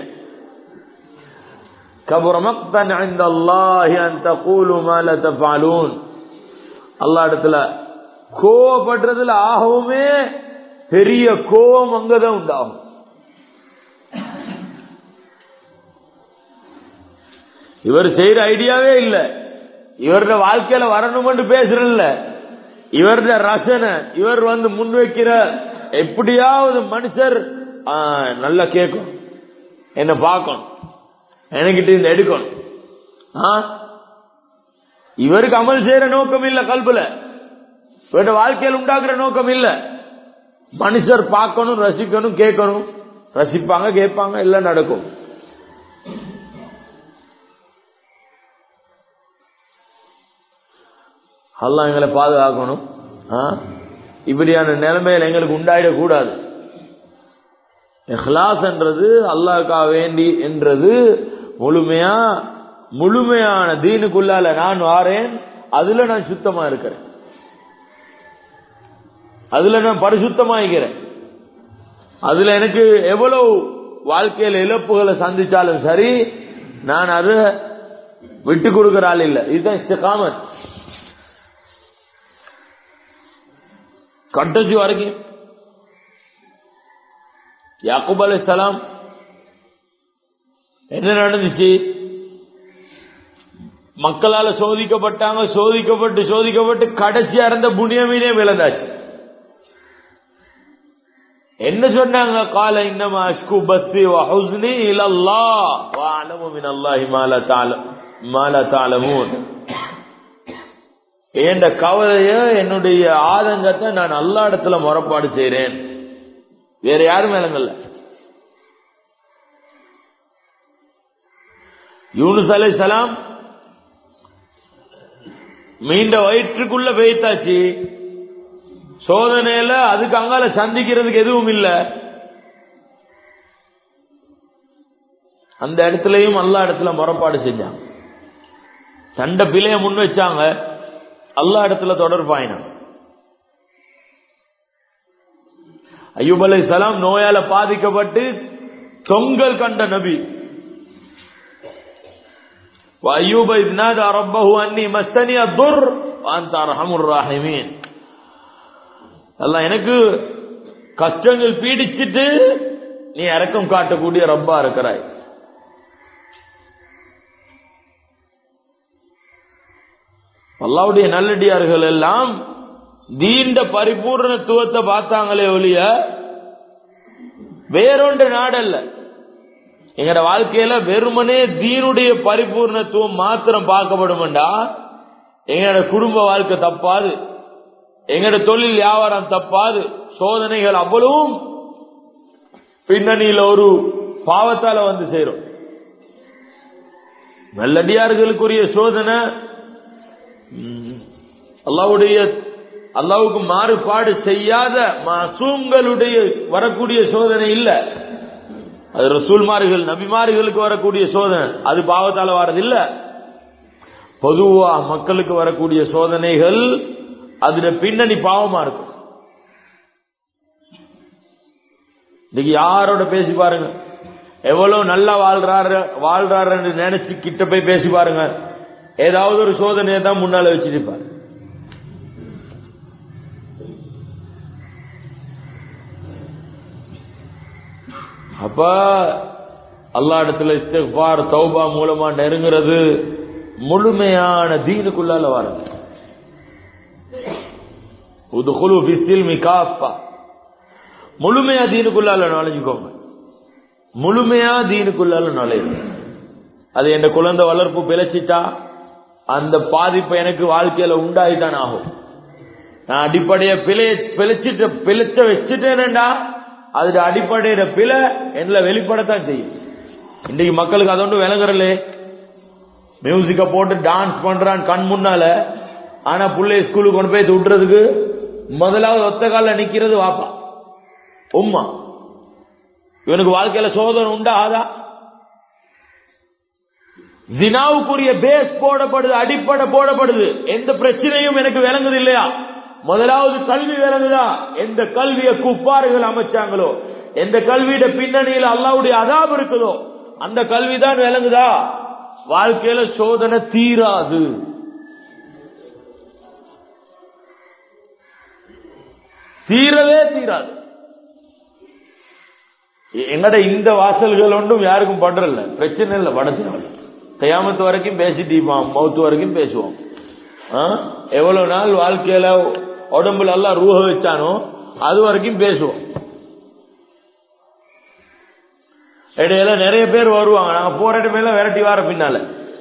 கபர மக்தன் இன்தல்லாஹி அன் தகூலு மா லா தஃஅலூன். அல்லாஹ் இடத்துல கோபப்படுறதுல ஆகவுமே பெரிய கோபம் அங்கதான் உண்டாகும். இவர் செய்யற ஐடியாவே இல்ல, இவருடைய வாழ்க்கையில வரணும்னு பேசுறல்ல, இவருடைய ரசனை இவர் முன்வைக்கிற எப்படியாவது மனுஷர் நல்லா கேட்கணும், என்ன பார்க்கணும், என்கிட்ட இந்த எடுக்கணும். இவருக்கு அமல் செய்யற நோக்கம் இல்ல, கல்புல இவருடைய வாழ்க்கையில் உண்டாக்குற நோக்கம் இல்ல. மனுஷர் பார்க்கணும், ரசிக்கணும், கேட்கணும். ரசிப்பாங்க, கேட்பாங்க, எல்லாம் நடக்கும். அல்லாஹ் எங்களை பாதுகாக்கணும். இப்படியான நிலைமையில் எங்களுக்கு உண்டாயிடக்கூடாது. இஹ்லாஸ் என்றது அல்லாஹ்க்காக வேண்டி என்றது முழுமையான தீனுக்குள்ளால நான் வாரேன், அதுல நான் சுத்தமா இருக்கிறேன், அதுல நான் பரிசுத்தமாகிறேன். அதுல எனக்கு எவ்வளவு வாழ்க்கையில இழப்புகளை சந்திச்சாலும் சரி, நான் அதை விட்டு கொடுக்கிற ஆள் இல்லை. இதுதான் இஸ்திகாமத். கடைசி வரைக்கும் யாக்கூப் அலைஹிஸ்ஸலாம் என்ன நடந்துச்சு? மக்களால சோதிக்கப்பட்டாங்க, சோதிக்கப்பட்டு கடைசியா இருந்த புனியமீனே விளந்தாச்சு. என்ன சொன்னாங்க? கால இன்னமா அஷ்கு பஸ்ஸி வ ஹுஸ்னி இலல்லாஹ் வ அலமு மினல்லாஹி மா லா தஅலமூன். என்ற கவலைய, என்னுடைய ஆதங்கத்தை நான் அல்லாஹ் இடத்துல முறைப்பாடு செய்றேன், வேற யாரும் மேலங்கல்ல. யூனுஸ் அலைஹிஸ்ஸலாம் மீண்ட வயிற்றுக்குள்ள பெய்தாச்சு, சோதனையில அதுக்கு அங்கால சந்திக்கிறதுக்கு எதுவும் இல்ல. அந்த இடத்துலயும் அல்லாஹ் இடத்துல முறைப்பாடு செஞ்சாங்க, சண்டை பிழைய முன் வச்சாங்க, அல்லாஹ் இடத்துல தொடர்பாயினாங்க. அய்யூப் அலைஹிஸ்ஸலாம் நோயால பாதிக்கப்பட்டு தொங்கல் கண்ட நபி. வஅய்யூப இذ நாதா ரப்பஹு அன்னி மஸ்ஸனி அத்-துர் வஅன்த அர்ஹமுர் ராஹிமீன். அல்லாஹ் எனக்கு கஷ்டங்கள் பீடிச்சிட்டு நீ இரக்கம் காட்டக்கூடிய ரப்பா இருக்கிறாய். அல்லாஹ்வுடைய நல்லடியார்கள் எல்லாம் தீண்ட பரிபூர்ணத்துவத்தை பார்த்தாங்களே ஒழிய வேறொன்று நாடல்ல. எங்கட வாழ்க்கையில வெறுமனே தீனுடைய பரிபூர்ணத்துவம் மாத்திரம் பார்க்கப்படும்டா எங்கட குடும்ப வாழ்க்கை தப்பாது, எங்கட தொழில் வியாபாரம் தப்பாது. சோதனைகள் அவ்வளவும் பின்னணியில் ஒரு பாவத்தால சேரும். நல்லடியார்களுக்குரிய சோதனை அல்லாஹ்வுக்கு மாறுபாடு செய்யாத மாசூம்களுடைய வரக்கூடிய சோதனை இல்ல. அது ரசூல்மார்கள் நபிமார்களுக்கு வரக்கூடிய சோதனை, அது பாவத்தால வரதில்ல. பொதுவா மக்களுக்கு வரக்கூடிய சோதனைகள் அதுல பின்னணி பாவமா இருக்கும். இன்னைக்கு யாரோட பேசி பாருங்க, எவ்வளவு நல்லா வாழ்றாரு நினைச்சு கிட்ட போய் பேசி பாருங்க, ஏதாவது ஒரு சோதனையை தான் முன்னால வச்சிருப்பாரு. அப்ப அல்லாஹ் இடத்துல இஸ்திக்பார் தௌபா மூலமா நெருங்குறது முழுமையான தீனுக்குள்ளால வர்றது. உதுகுலு ஃபிஸ்ஸில்மி காஃபா, முழுமையா தீனுக்குள்ளால நுழைஞ்சுக்கோங்க, முழுமையா தீனுக்குள்ளால நுழையுங்க. அது என் குழந்தை வளர்ப்பு பிழைச்சிட்டா அந்த பாதிப்பு எனக்கு வாழ்க்கையில உண்டாயிட்டான் ஆகும். நான் அடிப்படைய பிழைச்ச வச்சுட்டேன்டா அது அடிப்படையில பிழை என்ன வெளிப்படத்தான் செய்யும். இன்னைக்கு மக்களுக்கு அதொன்று விளங்குறல, மியூசிக்க போட்டு டான்ஸ் பண்றான் கண் முன்னால, ஆனா புள்ளை ஸ்கூலுக்கு கொண்டு போய் விட்டுறதுக்கு முதலாவது ஒத்த கால நிக்கிறது வாப்பா உம்மா. இவனுக்கு வாழ்க்கையில சோதனை உண்டா? ஆதா ஜினாவுக்குரிய பேஸ் போடப்படுது, அடிப்படை போடப்படுது. எந்த பிரச்சனையும் எனக்கு விளங்குது இல்லையா? முதலாவது கல்வி விளங்குதா? எந்த கல்வியை குப்பார்கள் அமைச்சாங்களோ, எந்த கல்வியோட பின்னணியில் அல்லாஹ்வுடைய அதாப் இருக்குதோ அந்த கல்விதான் விளங்குதா? வாழ்க்கையில சோதனை தீராது. தீரவே தீராது. எங்கட இந்த வாசல்கள் ஒன்றும் யாருக்கும் படுறல, பிரச்சனை இல்லை. படத்தினால கயாமத்து வரைக்கும் பேசிட்டீப்பான், மௌத்து வரைக்கும் பேசுவோம். எவ்வளவு நாள் வாழ்க்கையில உடம்புல எல்லாம் ரூஹ வச்சானோ அது வரைக்கும் பேசுவோம். இடையில நிறைய பேர் வருவாங்க, நாங்க போற இடமே விரட்டி வார பின்னால,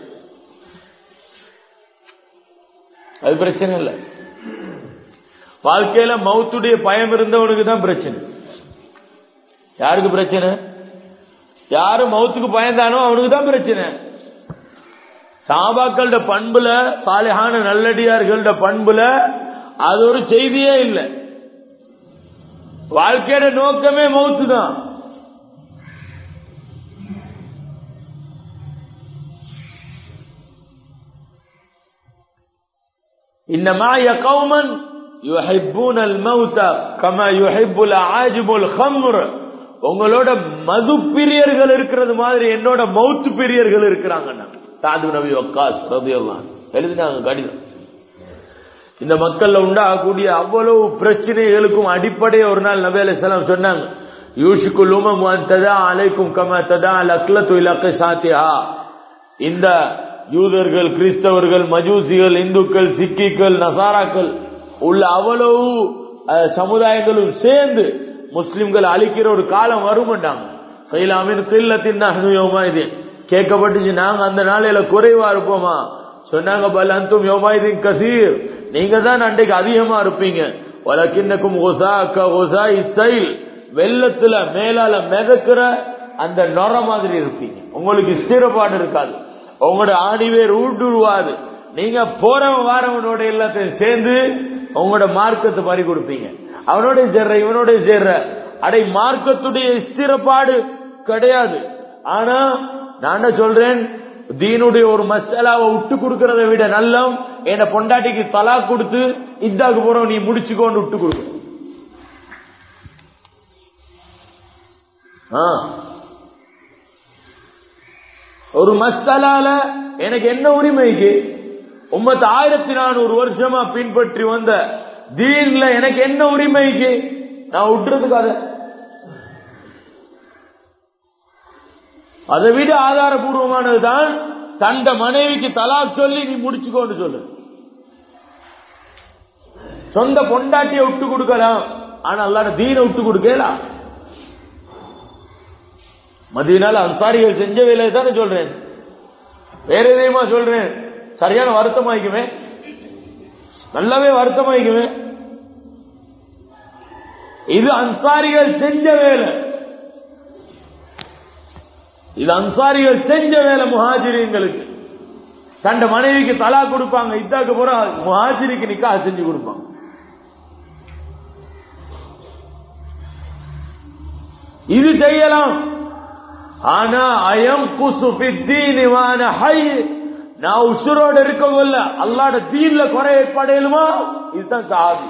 அது பிரச்சனை இல்லை. வாழ்க்கையில மௌத்துடைய பயம் இருந்தவனுக்கு தான் பிரச்சனை. யாருக்கு பிரச்சனை? யாரு மௌத்துக்கு பயந்தானோ அவனுக்கு தான் பிரச்சனை. சஹாபாக்களோட பண்புல, சாலிஹான நல்லடியார்களோட பண்புல அது ஒரு செய்தியே இல்லை. வாழ்க்கையோட நோக்கமே மௌத்து தான். இன்னமா யகௌமன் யுஹிப்பூனல் மௌத கமா யுஹிப்புல் ஆஜிபுல் ஹம்ர். உங்களோட மது பிரியர்கள் இருக்கிறது மாதிரி என்னோட மௌத்து பிரியர்கள் இருக்கிறாங்க. சாது நபி வக்காஸ் ரலியல்லாஹு அன்ஹு எழுதினாங்க கடிதம். இந்த மக்கள்ல உண்டாகக்கூடிய அவ்வளவு பிரச்சனைகளுக்கும் அடிப்படையே ஒரு நாள் நபி அலைஹிஸ்ஸலாம் சொன்னாங்க, யூஷிகுல் உமம் அன் ததா அலைக்கும் கமா ததா அல் அக்லத்து இலா qisaatiha. இந்த யூதர்கள், கிறிஸ்தவர்கள், மஜூசிகள், இந்துக்கள், சிக்கிகள், நசாராக்கள் உள்ள அவ்வளவு சமுதாயங்களும் சேர்ந்து முஸ்லிம்கள் அழிக்கிற ஒரு காலம் வருமாட்டாங்க. கைலாமின் கில்லத்தின் யோமாயுது கேட்கப்பட்டுச்சு, நாங்க அந்த நாளையில குறைவா இருப்போமா? சொன்னாங்க, பல் அந்தும் யோமாயுதீன் கசீர், நீங்க தான் அன்றைக்கு அதிகமா இருப்பீங்க. வலக்கின்னக்கும் வெள்ளத்துல மேலால மிதக்கிற அந்த நொர மாதிரி இருப்பீங்க. உங்களுக்கு ஸ்திரப்பாடு இருக்காது, உங்களோட ஆணிவேர் ஊடுருவாது. நீங்க போறவன் வாரவனோட எல்லாத்தையும் சேர்ந்து உங்களோட மார்க்கத்தை பறி கொடுப்பீங்க. அவனோட சேர்ற இவனோட சேர்ற அடை மார்க்கத்துடைய ஸ்திரப்பாடு கிடையாது. ஆனா நான் சொல்றேன், தீனுடைய ஒரு மசாலாவை விட்டு கொடுக்கறதை விட நல்லம் என்ன பொண்டாட்டிக்கு தலாக் கொடுத்து இதாக்கு போறோம் நீ முடிச்சுக்கோன்னு விட்டு கொடுக்க. ஒரு மசாலால எனக்கு என்ன உரிமைக்கு? உம்மத்து 1400 வருஷமா பின்பற்றி வந்த தீன்ல எனக்கு என்ன உரிமைக்கு நான் விட்டுறதுக்காக? அதை விட ஆதாரபூர்வமானதுதான் தண்ட மனைவிக்கு தலாக் சொல்லி நீ முடிச்சுக்கோன்னு சொல்லு. சொந்த பொண்டாட்டியை விட்டு கொடுக்கலாம், ஆனா அல்லாஹ் தீனை விட்டு கொடுக்கலாம். மதீனால அன்சாரிகள் செஞ்ச வேலையை தானே சொல்றேன், வேற எதையுமா சொல்றேன்? சரியான வருத்தமாயிக்குமே, நல்லாவே வருத்தமாயிக்குமே. இது அன்சாரிகள் செஞ்ச வேலை, இது அன்சாரிகள் செஞ்ச வேலை. முஹாஜிரீன்களுக்கு தண்ட மனைவிக்கு தலா கொடுப்பாங்க, இதாக்கு போற முஹாஜிரிக்கு நிக்காஹ் செஞ்சு கொடுப்பாங்க. இது செய்யலாம். ஆனா அயம் குசுபித்தீன் வான ஹை, நான் உசுரோட இருக்கவில்ல அல்லாஹ்ட தீன்ல குறை ஏற்படையலுமா? இதுதான் சாதி.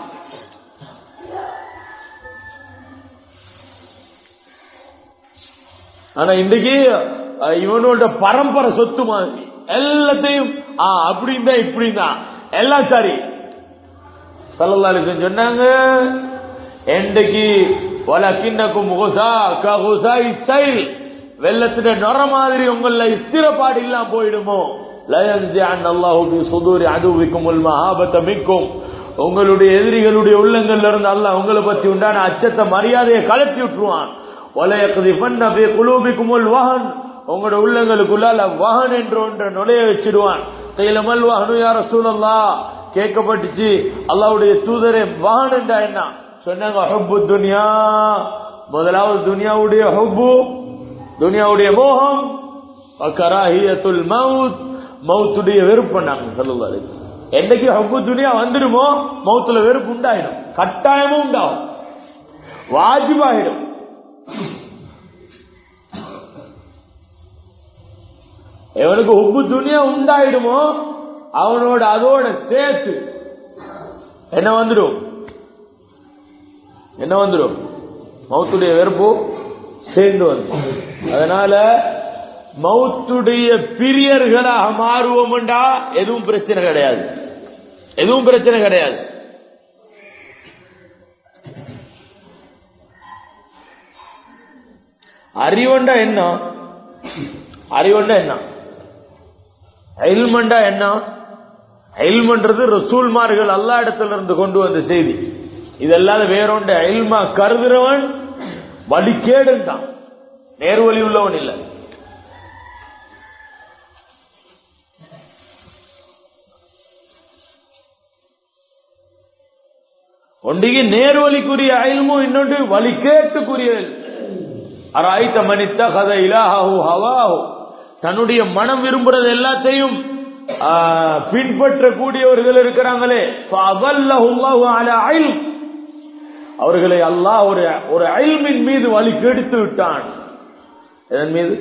ஆனா இன்றைக்கு இவனோட பரம்பரை சொத்து மாதிரி எல்லாத்தையும் அப்படின்னா இப்படிதான் எல்லாம் சரி. ஸல்லல்லாஹு அலைஹி வஸல்லம் சொன்னாங்க, இன்றைக்கு வலக்கின்னக்கும் குஸா ககுஸாஇ ஸைல், வெள்ளத்தின நொர மாதிரி உங்கள ஸ்திரப்பாடு இல்லாம போயிடுமோ. லயன்ஸிஅன்னல்லாஹு பி சுதூரி அதுவிக்குமுல் மஹாபத மின்கும், உங்களுடைய எதிரிகளுடைய உள்ளங்கள்ல இருந்து அல்லாஹ் உங்களை பத்தி உண்டான அச்சத்தை மரியாதையை கலட்டி விட்டுருவான். வலயக்திஃபன்ன ஃபீ குலூபிக்குமுல் வஹன், உங்களோட உள்ளங்களுக்குள்ளால வஹன் என்ற ஒன்றை நுழைய வச்சிடுவான். கைலமல் வஹனு யா ரசூலல்லாஹ், கேட்கப்பட்டுச்சு அல்லாஹ்வுடைய தூதரே வஹன் என்றா என்ன? சொன்னாங்க, ஹுப்பு துன்யா, முதலாவது துனியாவுடைய ஹுப்பு, துனியாவுடைய மோகம், கராஹியத்துல் மவுத், மவுத்துடைய வெறுப்பு. நாங்க ஸல்லல்லாஹு அலைஹி வஸல்லம் என்னைக்கு ஹுப்பு துனியா வந்துடுமோ மவுத்துல வெறுப்பு உண்டாயிடும், கட்டாயமும் உண்டாகும், வாஜிபாயிடும். எவனுக்கு உப்பு துணியா உண்டாயிடுமோ அவனோட அதோட சேர்த்து என்ன வந்துடும் மௌத்துடைய வெறுப்பு சேர்ந்து வந்து. அதனால மௌத்துடைய பிரியர்களாக மாறுவோம்டா எதுவும் பிரச்சனை கிடையாது. அறிவண்டா என்ன? இல்மண்டா என்ன? இல்மன்றது ரசூல்மார்கள் அல்லாஹ் இடத்துல இருந்து கொண்டு வந்த செய்தி. இதெல்லாம் வேறொண்ட இல்மா கருதுறவன் வழிகேடுதான், நேர்வழி உள்ளவன் இல்லை. ஒன்றிக்கு நேர்வழிக்குரிய இல்மும் இன்னொன்று வழிகேட்டுக்குரிய. அராய்த மனித கத இலாஹு ஹவாஹு, தன்னுடைய மனம் விரும்புறது எல்லாத்தையும் பின்பற்றக்கூடியவர்கள் இருக்கிறாங்களே, அவர்களை அல்லாஹ் ஒரு இல்மின் மீது வழி கெடுத்து விட்டான். இதன் மீது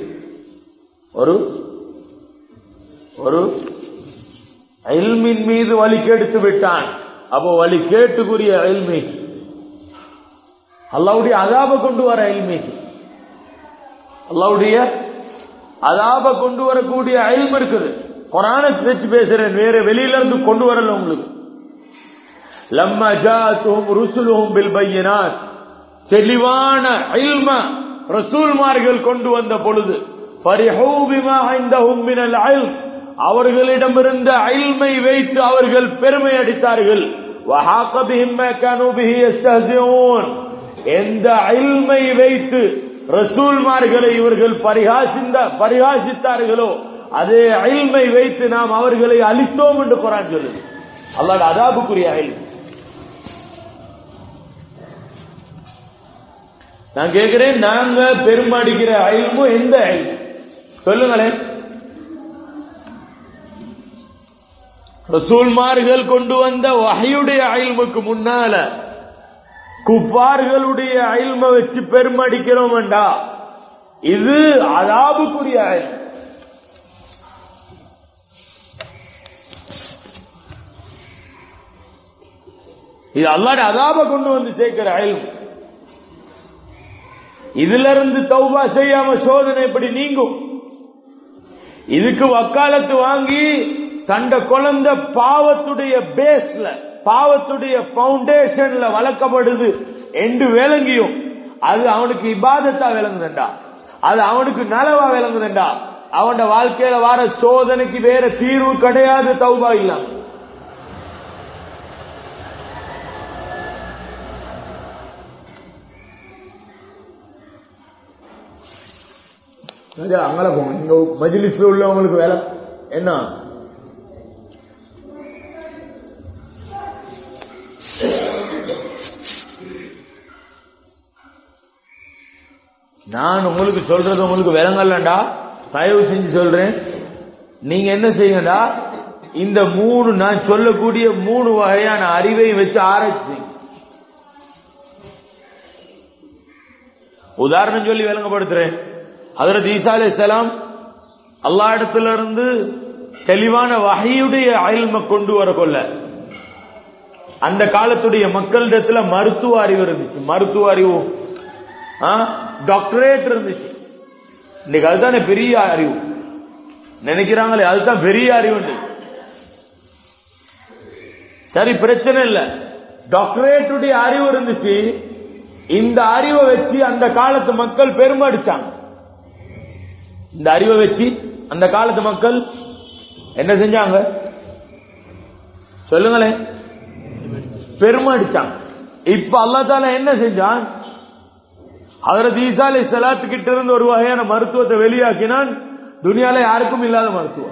ஒரு இல்மின் மீது வழி கெடுத்து விட்டான். அப்போ வழி கேட்டுக்குரிய இல்மி அல்லாஹ்வுடைய அதாப கொண்டு வர இல்மி, அல்லாஹ்வுடைய அதாப கொண்டு வரக்கூடிய இல்மு இருக்குது. குர்ஆனை வச்சு பேசுறேன், வேற வெளியில இருந்து கொண்டு வரல உங்களுக்கு. லம்மா ஜாஅத்துஹும் ருசுலுஹும் பில் பையினாத், தெளிவான இல்ம ரசூல்மார்கள் கொண்டு வந்த பொழுது, ஃபரிஹூ பிமா இன்தஹும் மினல் இல்ம், அவர்களிடமிருந்த இல்மை வைத்து அவர்கள் பெருமை அடித்தார்கள். வஹாக பிஹிம் மா கானூ பிஹி யஸ்தஹ்சிஊன், எந்த இல்மை வைத்து ரசூல்மார்களை இவர்கள் பரிகாசித்தார்களோ அதே இல்மை வைத்து நாம் அவர்களை அழித்தோம் என்று குர்ஆன் சொல்லுது. அல்லாஹ்வுடைய அதாபுக்குரிய இல்ம். நான் கேட்கிறேன், நாங்க பெருமடிக்கிற இல்மு எந்த இல்மு சொல்லுங்களேன்? ரசூல்மார்கள் கொண்டு வந்த வஹ்யுடைய இல்முக்கு முன்னால குஃபார்களுடைய இல்ம வச்சு பெருமடிக்கிறோம் என்றா இது அதாபுக்குரிய இல்மு. இது அல்லாஹ்வுடைய அதாப கொண்டு வந்து சேர்க்கிற இல்மு. இதுல இருந்து தௌபா செய்யாம சோதனை எப்படி நீங்கும்? இதுக்கு வக்காலத்து வாங்கி தண்ட குழந்தை பாவத்துடைய பேஸ்ல, பாவத்துடைய பவுண்டேஷன்ல வளர்க்கப்படுது என்று விளங்கியும் அது அவனுக்கு இபாதத்தா விளங்குதுண்டா, அது அவனுக்கு நலவா விளங்குதுண்டா, அவனோட வாழ்க்கையில வர சோதனைக்கு வேற தீர்வு கிடையாது தௌபா இல்லாம. அங்கே போங்க, இங்க மஜ்லிஸ்ல உள்ளவங்களுக்கு வேலை என்ன? நான் உங்களுக்கு சொல்றது உங்களுக்கு விளங்கலண்டா, தயவு செஞ்சு சொல்றேன், நீங்க என்ன செய்யுங்கடா, இந்த நான் சொல்லக்கூடிய 3 வகையான அறிவை வச்சு ஆராய்ச்சி. உதாரணம் சொல்லி விளங்கப்படுத்துறேன். ஹஜ்ரத் ஈசா அலைஹிஸ்ஸலாம் அல்லாஹ் இடத்துல இருந்து தெளிவான வஹ்யுடைய இல்ம கொண்டு வர கொள்ள அந்த காலத்துடைய மக்களிடத்துல மருத்துவ அறிவு இருந்துச்சு. மருத்துவ அறிவு, டாக்டரேட் இருந்துச்சு. இன்னைக்கு அதுதானே பெரிய அறிவு நினைக்கிறாங்களே, அதுதான் பெரிய அறிவு. சரி, பிரச்சனை இல்ல, டாக்டரேட்டுடைய அறிவு இருந்துச்சு. இந்த அறிவை வச்சு அந்த காலத்து மக்கள் பெருமை அடிச்சாங்க. இந்த அறிவை வச்சு அந்த காலத்து மக்கள் என்ன செஞ்சாங்க சொல்லுங்களேன்? பெருமை அடிச்சாங்க. இப்ப அல்லாஹ் தஆலா என்ன செஞ்சான்? ஹஜ்ரத் ஈசா அலைஹிஸ்ஸலாத்து கிட்ட இருந்து ஒரு வகையான மருத்துவத்தை வெளியாக்கினான். துனியால யாருக்கும் இல்லாத மருத்துவம்.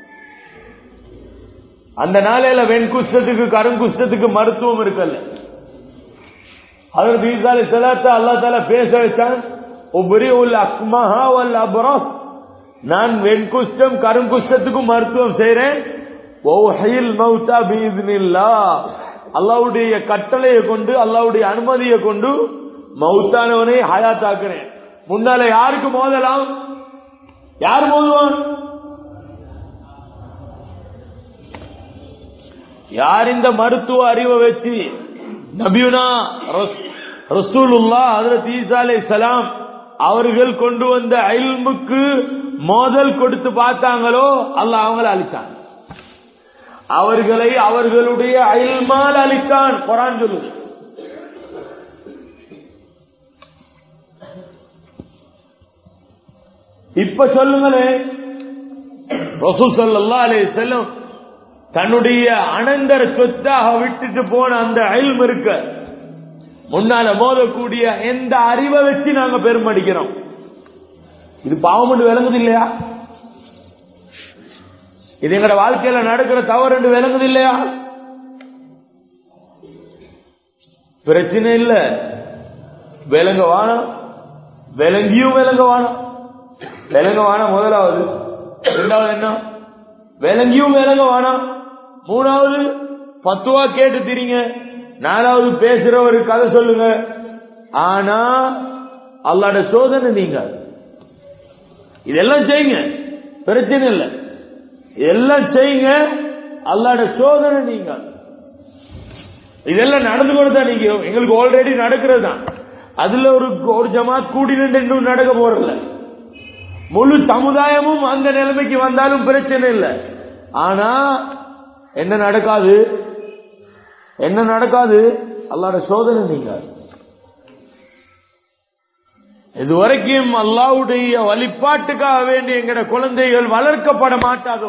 அந்த நாளையில வெண்குஷ்டத்துக்கு கருங்குஷ்டத்துக்கு மருத்துவம் இருக்கல்ல. ஹஜ்ரத் ஈசா அலைஹிஸ்ஸலாத்து அல்லாஹ் தஆலா பேச வச்சான். உப்ரிஉல் அக்மஹா வல் அப்ரஸ், நான் வெண்குஷ்டம் கருங்குஷ்டத்துக்கும் மருத்துவம் செய்றேன். வஹயில் மௌதா பிஇذنில்லாஹ், அல்லாஹ்வுடைய கட்டளையை கொண்டு, அல்லாஹ்வுடைய அனுமதியை கொண்டு மௌத்தானவனை ஹயாத்தாக்குறேன். முன்னால யாருக்கு மோதலாம்? யார் மோதுவான்? யார் இந்த மருத்துவ அறிவை வச்சு நபியுனா ரசூலுல்லாஹ் ஹஜ்ரத் ஈசா அலைஹிஸ்ஸலாம் அவர்கள் கொண்டு வந்த இல்முக்கு மோதல் கொடுத்து பார்த்தாங்களோ அல்லாஹ் அவங்களை அழிச்சான். அவர்களை அவர்களுடைய இல்மால் அழித்தான். குர்ஆன் சொல்லுது. இப்ப சொல்லுங்களே, ரசூல் ஸல்லல்லாஹு அலைஹி வஸல்லம் தன்னுடைய அனந்தர சொத்தாக விட்டுட்டு போன அந்த இல்ம் இருக்க, முன்னால மோதக்கூடிய எந்த அறிவை வச்சு நாங்க பெருமடிக்கிறோம்? இது பாவம் விளங்குது இல்லையா? இது எங்கட வாழ்க்கையில நடக்கிற தவறு விளங்குது இல்லையா? பிரச்சனை இல்ல, விளங்க வானம், விளங்கியும் விளங்க வானம். விளங்க வானம் முதலாவது. இரண்டாவது என்ன? விளங்கியும் விளங்க வானம். மூணாவது பத்துவா கேட்டு தீங்க. நாலாவது பேசுற ஒரு கதை சொல்லுங்க. ஆனா அல்லாஹ்வுடைய சோதனை நீங்க இதெல்லாம் செய்யுங்க, பிரச்சனை இல்லை. இதெல்லாம் செய்யுங்க, அல்லாஹ்வுடைய சோதனை நீங்க. இதெல்லாம் நடந்து கொண்டுதான் நீங்க எங்களுக்கு ஆல்ரெடி நடக்கிறது தான். அதுல ஒரு ஜமாத் கூடி நின்று இன்னும் நடக்க போறதில்ல. முழு சமுதாயமும் அந்த நிலைமைக்கு வந்தாலும் பிரச்சனை இல்லை. ஆனா என்ன நடக்காது? என்ன நடக்காது? அல்லாஹ்வுடைய சோதனை நீங்க. இதுவரைக்கும் அல்லாஹ்வுடைய வழிபாட்டுக்காக வேண்டி எங்கட குழந்தைகள் வளர்க்கப்பட மாட்டாதோ,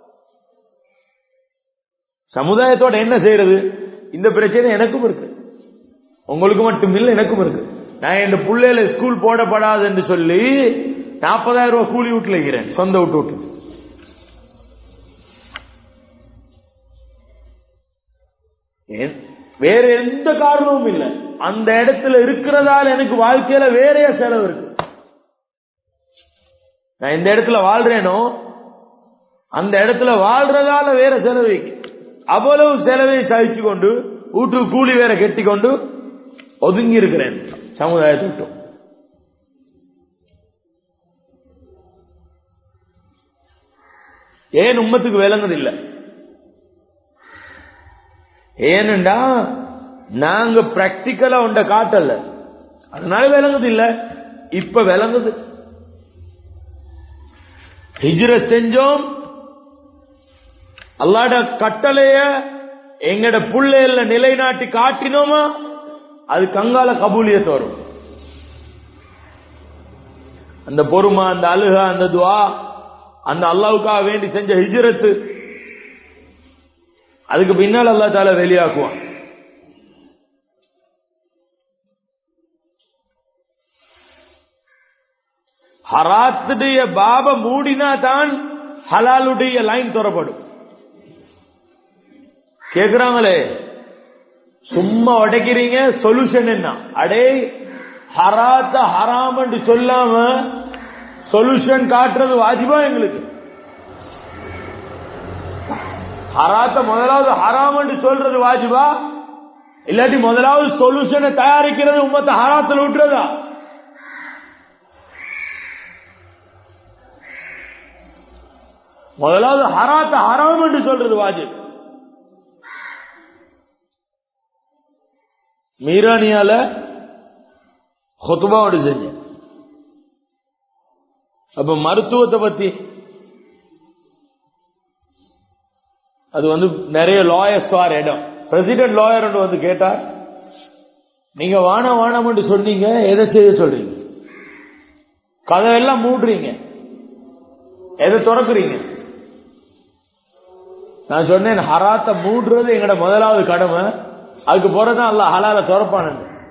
சமுதாயத்தோட என்ன செய்யறது? இந்த பிரச்சனை எனக்கும் இருக்கு, உங்களுக்கு மட்டும் இல்லை, எனக்கும் இருக்கு. நான் என் பிள்ளைல ஸ்கூல் போடப்படாது என்று சொல்லி 40,000 ரூபாய் கூலி வீட்டுல இருக்கிறேன், சொந்த விட்டு. வேற எந்த காரணமும் இல்லை. அந்த இடத்துல இருக்கிறதால எனக்கு வாழ்க்கையில வேறைய செலவு இருக்கு. நான் இந்த இடத்துல வாழ்றேனோ அந்த இடத்துல வாழ்றதால வேற செலவு. அவ்வளவு செலவை சகிச்சு கொண்டு வீட்டு கூலி வேற கெட்டி கொண்டு ஒதுங்கி இருக்கிறேன் சமுதாயத்தை விட்டு. ஏன் உம்மத்துக்கு விளங்குதில்லை? ஏனண்டா நாங்க பிராக்டிக்கலா உண்ட காட்டல, அதனால விளங்குது இல்ல. இப்ப விளங்குது. ஹிஜ்ரத் செஞ்சோம், அல்லாஹ்வுடைய கட்டளைய எங்கட புள்ளையில நிலைநாட்டி காட்டினோமா, அது கங்கால கபூலியத் வரும். அந்த பொறுமை, அந்த அழுகா, அந்த துஆ, அந்த அல்லாஹ்வுக்காக வேண்டி செஞ்ச ஹிஜ்ரத், அதுக்கு பின்னால் அல்லாஹ் தஆலா வெளியாக்குவான். ஹராத்துடைய பாப மூடினா தான் ஹலாலுடைய லைன் திறப்படும். கேக்குறாங்களே, சும்மா உடைக்கிறீங்க, சொல்யூஷன் என்ன? அடே ஹராத்த ஹராம் என்று சொல்லாம சொல்யூஷன் காட்டுறது வாஜிபா எங்களுக்கு? ஹராத்த முதலாவது ஹராம் என்று சொல்றது வாஜிபா? இல்லாட்டி முதலாவது சொல்யூஷனை தயாரிக்கிறது உம்மத்தை ஹராத்துல விட்டுறதா? முதலாவது ஹராத்த ஹராம் என்று சொல்றது வாஜிப். மீரானியால ஹுத்பா செஞ்ச. அப்ப மருத்துவத்தை பத்தி அது நிறைய லாயர்ஸ் வார இடம். பிரசிடென்ட் லாயர் வந்து கேட்டா, நீங்க வானம் என்று சொன்னீங்க, எதை செய்ய சொல்றீங்க? கதையெல்லாம் மூடுறீங்க, எதை திறக்குறீங்க? நான் சொன்னேன், ஹராத்த மூடுறது எங்கட முதலாவது கடமை, அதுக்கு போறதான் அல்லாஹ் ஹலால திறப்பானு.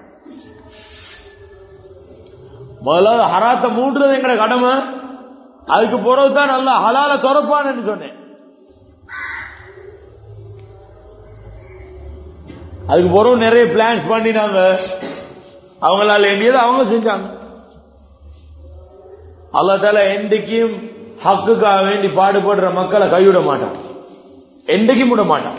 முதலாவது ஹராத்த மூடுறது எங்கட கடமை, அதுக்கு போறதுதான் அல்லாஹ் ஹலால திறப்பானு சொன்னேன். அதுக்கு போறோம் நிறைய பிளான்ஸ் பண்ணினாங்க, அவங்களால வேண்டியது அவங்க செஞ்சாங்க. அல்லாஹ் தஆலா என்றைக்கும் ஹக்குக்காக வேண்டி பாடுபடுற மக்களை கைவிட மாட்டான், என்றைக்கும் விட மாட்டான்.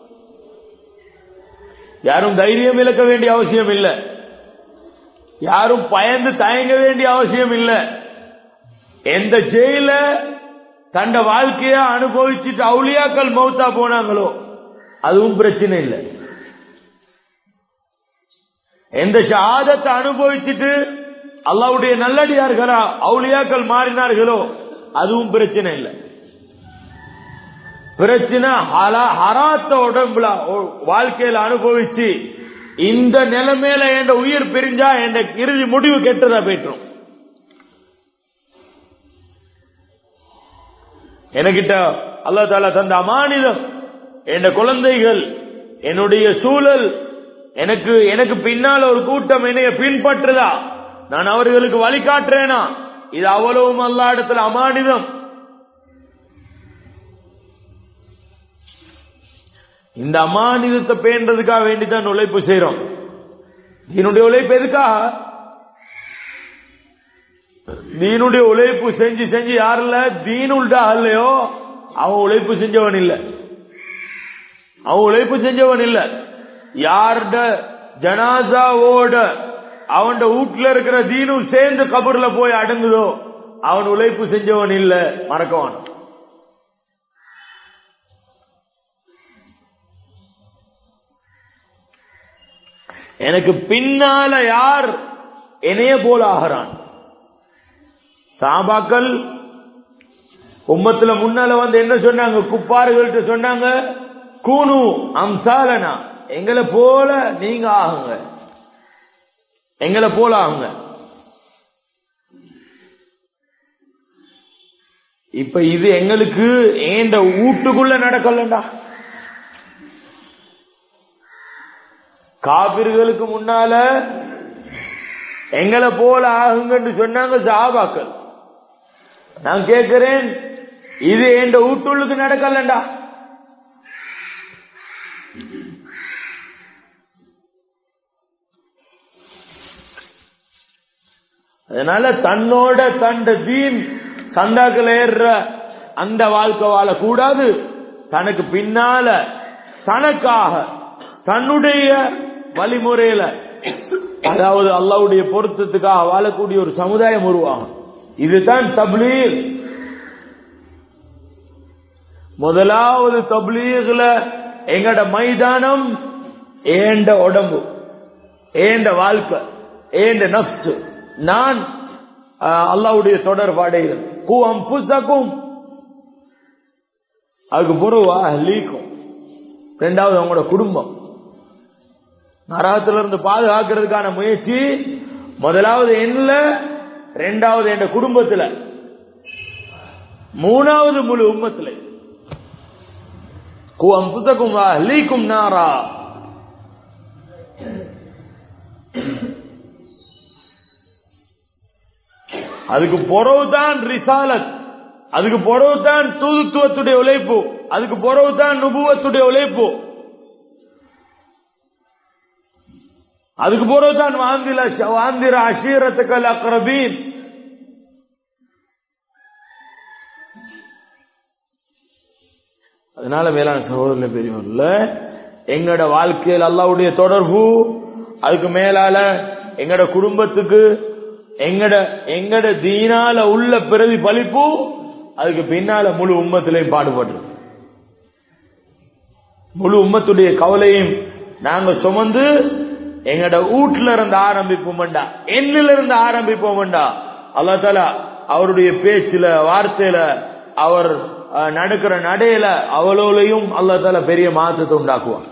யாரும் தைரியம் இழக்க வேண்டிய அவசியம் இல்லை, யாரும் பயந்து தயங்க வேண்டிய அவசியம் இல்லை. எந்த ஜெயில தண்ட வாழ்க்கைய அனுபவிச்சுட்டு அவுலியாக்கள் மௌத்தா போனாங்களோ, அதுவும் பிரச்சனை இல்லை. எந்த ஷஹாதத்தை அனுபவிச்சுட்டு அல்லாஹ்வுடைய நல்லடியார்களா அவுலியாக்கள் மாறினார்களோ அதுவும் பிரச்சனை இல்லை. பிரச்சனை ஹராத்த உடம்புல வாழ்க்கையில அனுபவிச்சு இந்த நிலைமையில என் உயிர் பிரிஞ்சா என் இறுதி முடிவு கெட்டதா போயிட்டோம். என்கிட்ட அல்லாஹ் தஆலா தந்த அமானிதம், என் குழந்தைகள், என்னுடைய சூழல், எனக்கு பின்னால ஒரு கூட்டம் என்னைய பின்பற்றுதா, நான் அவர்களுக்கு வழிகாட்டுறேனா, இது அவ்வளவும் அல்லாஹ் இடத்துல அமானிதம். இந்த அமானிதத்தை பேணுறதுக்காக வேண்டிதான் உழைப்பு செய்யறோம். தீனுடைய உழைப்பு எதுக்காக? தீனுடைய உழைப்பு செஞ்சு செஞ்சு யாருல தீனுல்டா இல்லையோ அவன் உழைப்பு செஞ்சவன் இல்ல. அவன் உழைப்பு செஞ்சவன் இல்ல. யார்ட ஜனாசாவோட அவன் வீட்டுல இருக்கிற தீனும் சேர்ந்து கபர்ல போய் அடங்குதோ அவன் உழைப்பு செஞ்சவன் இல்ல. மறக்கவான். எனக்கு பின்னால யார் என்னைய போல ஆகிறான்? சஹாபாக்கள் உம்மத்துல முன்னால வந்து என்ன சொன்னாங்க? குப்பார்கள்ட்ட சொன்னாங்க, கூனு அம்சாலனா, எங்களை போல நீங்க ஆகுங்க, எங்களை போல ஆகுங்க. இப்ப இது எங்களுக்கு ஏண்ட வீட்டுக்குள்ள நடக்கலண்டா. காபிர்களுக்கு முன்னால எங்களை போல ஆகுங்கன்னு சொன்னாங்க சஹாபாக்கள். நான் கேட்கிறேன், இது என் வீட்டுள்ளுக்கு நடக்கலண்டா. அதனால தன்னோட தண்ட தீன் சந்தாக்கள் ஏறுற அந்த வாழ்க்கை வாழக்கூடாது. தனக்கு பின்னால தனக்காக தன்னுடைய வழிமுறையில, அதாவது அல்லாஹ்வுடைய பொருத்தத்துக்காக வாழக்கூடிய ஒரு சமுதாயம் உருவாகும். இதுதான் தப்லீக். முதலாவது தப்லீக்ல எங்கட மைதானம் ஏண்ட உடம்பு, ஏண்ட வாழ்க்கை, ஏண்ட நஃப்ஸ். நான் அல்லாஹ்வுடைய தொடர்பாடைகள் கூவம் புஸ்தக்கும், அதுக்கு பொறுவா லீக்கும். இரண்டாவது அவங்களோட குடும்பம், நரகத்திலிருந்து பாதுகாக்கிறதுக்கான முயற்சி முதலாவது எண்ணில், இரண்டாவது என் குடும்பத்தில், மூணாவது முழு உம்மத்தில். கூவம் புத்தக்கும் லீக்கும் நாரா. அதுக்கு பொறவுதான் ரிசாலத், அதுக்கு பொறவுதான் தூதுத்துவத்துடைய உழைப்பு, அதுக்கு பொறவுதான் நுபுவத்துடைய உழைப்பு, அதுக்கு பொறவுதான் வாந்திர அஷீரத்துக்கள் அக்ரபீன். அதனால மேலான சகோதரர்களே பெரியவர்கள, எங்கட வாழ்க்கையில் அல்லாஹ்வுடைய தொடர்பு, அதுக்கு மேலால எங்கட குடும்பத்துக்கு எங்கட தீனால உள்ள பிரதிபலிப்பு, அதுக்கு பின்னால முழு உம்மத்திலையும் பாடுபடுறது. முழு உம்மத்துடைய கவலையும் நாங்க சுமந்து எங்கட வீட்டுல இருந்து ஆரம்பிப்போம்டா, எண்ணில இருந்து ஆரம்பிப்போம்டா, அல்லாஹ் தஆலா அவருடைய பேச்சுல, வார்த்தையில, அவர் நடக்கிற நடையில அவளோலையும் அல்லாஹ் தஆலா பெரிய மாற்றத்தை உண்டாக்குவார்.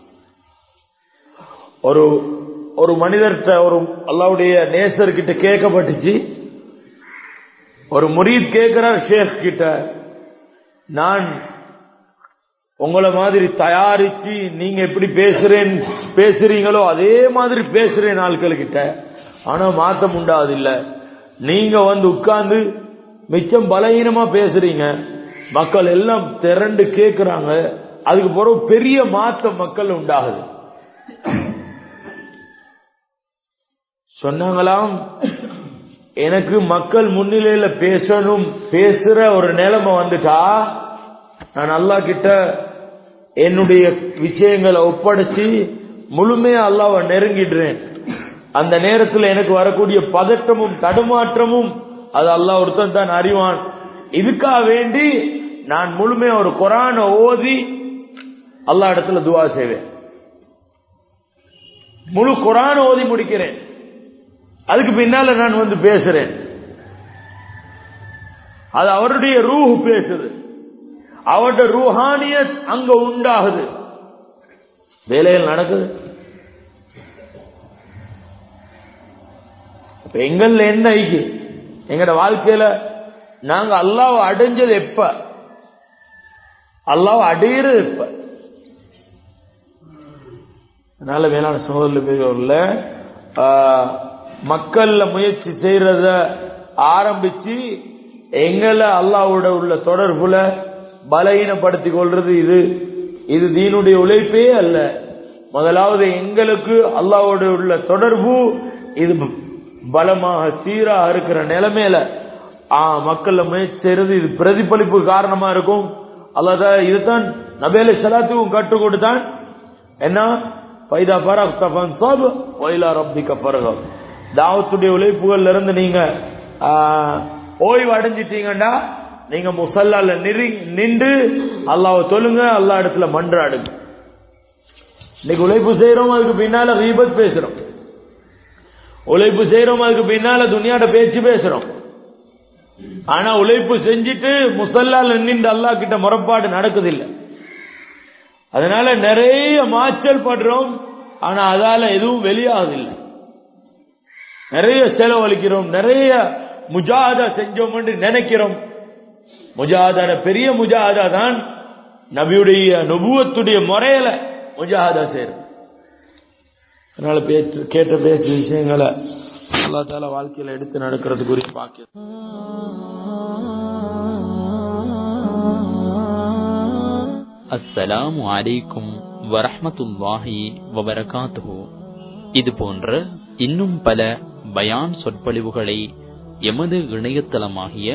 ஒரு மனிதர்கிட்ட, ஒரு அல்லாஹ்வுடைய நேசர்கிட்ட கேட்கப்பட்டுச்சு. ஒரு முரீத் கேட்கிறார் ஷேக் கிட்ட, நான் உங்களை மாதிரி தயாரிச்சு நீங்க எப்படி பேசுறீங்களோ அதே மாதிரி பேசுறேன் ஆட்கள்கிட்ட, ஆனா மாற்றம் உண்டாது இல்ல. நீங்க வந்து உட்கார்ந்து மிச்சம் பலகீனமா பேசுறீங்க, மக்கள் எல்லாம் திரண்டு கேட்கிறாங்க, அதுக்கு பிறகு பெரிய மாற்றம் மக்கள் உண்டாகுது. சொன்னாங்களாம், எனக்கு மக்கள் முன்னிலையில பேசுற ஒரு நிலைமை வந்துட்டா, நான் அல்லாஹ் கிட்ட என்னுடைய விஷயங்களை ஒப்படைச்சு முழுமையா அல்லாஹ்வை நெருங்கிடுறேன். அந்த நேரத்தில் எனக்கு வரக்கூடிய பதட்டமும் தடுமாற்றமும் அது அல்லாஹ் ஒருத்தன் தான் அறிவான். இதுக்காக வேண்டி நான் முழுமையா ஒரு குர்ஆனை ஓதி அல்லாஹ் இடத்துல துஆ செய்வேன். முழு குர்ஆன் ஓதி முடிக்கிறேன், அதுக்கு பின்னால நான் வந்து பேசுறேன். அது அவருடைய ரூஹ் பேசுது, அவருடைய ரூஹானியத் அங்க உண்டாகுது, வேலைகள் நடக்குது. எங்கள்ல என்ன ஐக்கு எங்கட வாழ்க்கையில நாங்க அல்லாஹ்வை அடைஞ்சது எப்ப, அல்லாஹ்வை அடையிறது எப்ப? அதனால வேளாண் சகோதரர்கள மக்கள்ல முயற்சி செய்யறத ஆரம்பிச்சு எங்களை அல்லாஹ்வோட உள்ள தொடர்புல பலகீனப்படுத்திக் கொள்றது இது தீனுடைய உழைப்பே அல்ல. முதலாவது எங்களுக்கு அல்லாஹ்வோட உள்ள தொடர்பு இது பலமாக சீராக இருக்கிற நிலைமையில மக்கள்ல முயற்சி செய்யறது இது பிரதிபலிப்பு காரணமா இருக்கும். அல்லாஹ் இதுதான் நபி அலைஹிஸ்ஸலாத்துக்கும் கற்றுக் கொடுத்தான். என்ன பைதா பரக்த ஃபன்ஸப் வ இலா ரப்பிக ஃபர்கப். தாவத்துடைய உழைப்புகள்ல இருந்து நீங்க ஓய்வு அடைஞ்சிட்டீங்கன்னா நீங்க முஸல்லால நின்று அல்லாஹ்வை தொழுங்க, அல்லாஹ் இடத்துல மன்றாடுங்க. இன்னைக்கு உழைப்பு செய்யறோம், அதுக்கு பின்னால கீபத் பேசுறோம். உழைப்பு செய்யறோம், அதுக்கு பின்னால துனியாட பேச்சு பேசுறோம். ஆனா உழைப்பு செஞ்சுட்டு முஸல்லால நின்று அல்லாஹ் கிட்ட முறைப்பாடு நடக்குதில்லை. அதனால நிறைய மாச்சல் படுறோம், ஆனா அதால எதுவும் வெளியாகுதில்லை. நிறைய செலவழிக்கிறோம், நிறைய முஜாஹதா செஞ்சோம் என்று நினைக்கிறோம். முஜாஹதா பெரிய முஜாஹதா தான் நபியுடைய நுபுவத்துடைய முறையில முஜாஹதா செய்யறோம். அதனால கேட்ட பேச்சு விஷயங்களை அல்லாஹ் தஆலா வாழ்க்கையில எடுத்து நடக்கிறதுக்குரிய பாக்கியம். அஸ்ஸலாமு அலைக்கும் வரஹ்மத்துல்லாஹி வபரகாத்துஹு. இது போன்ற இன்னும் பல பயான் சொற்பொழிவுகளை எமது இணையதளமாகிய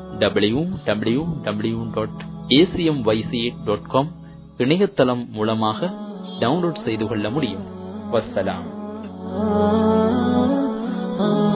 www.acmyc.com இணையதளம் மூலமாக டவுன்லோட் செய்து கொள்ள முடியும். வஸ்ஸலாம்.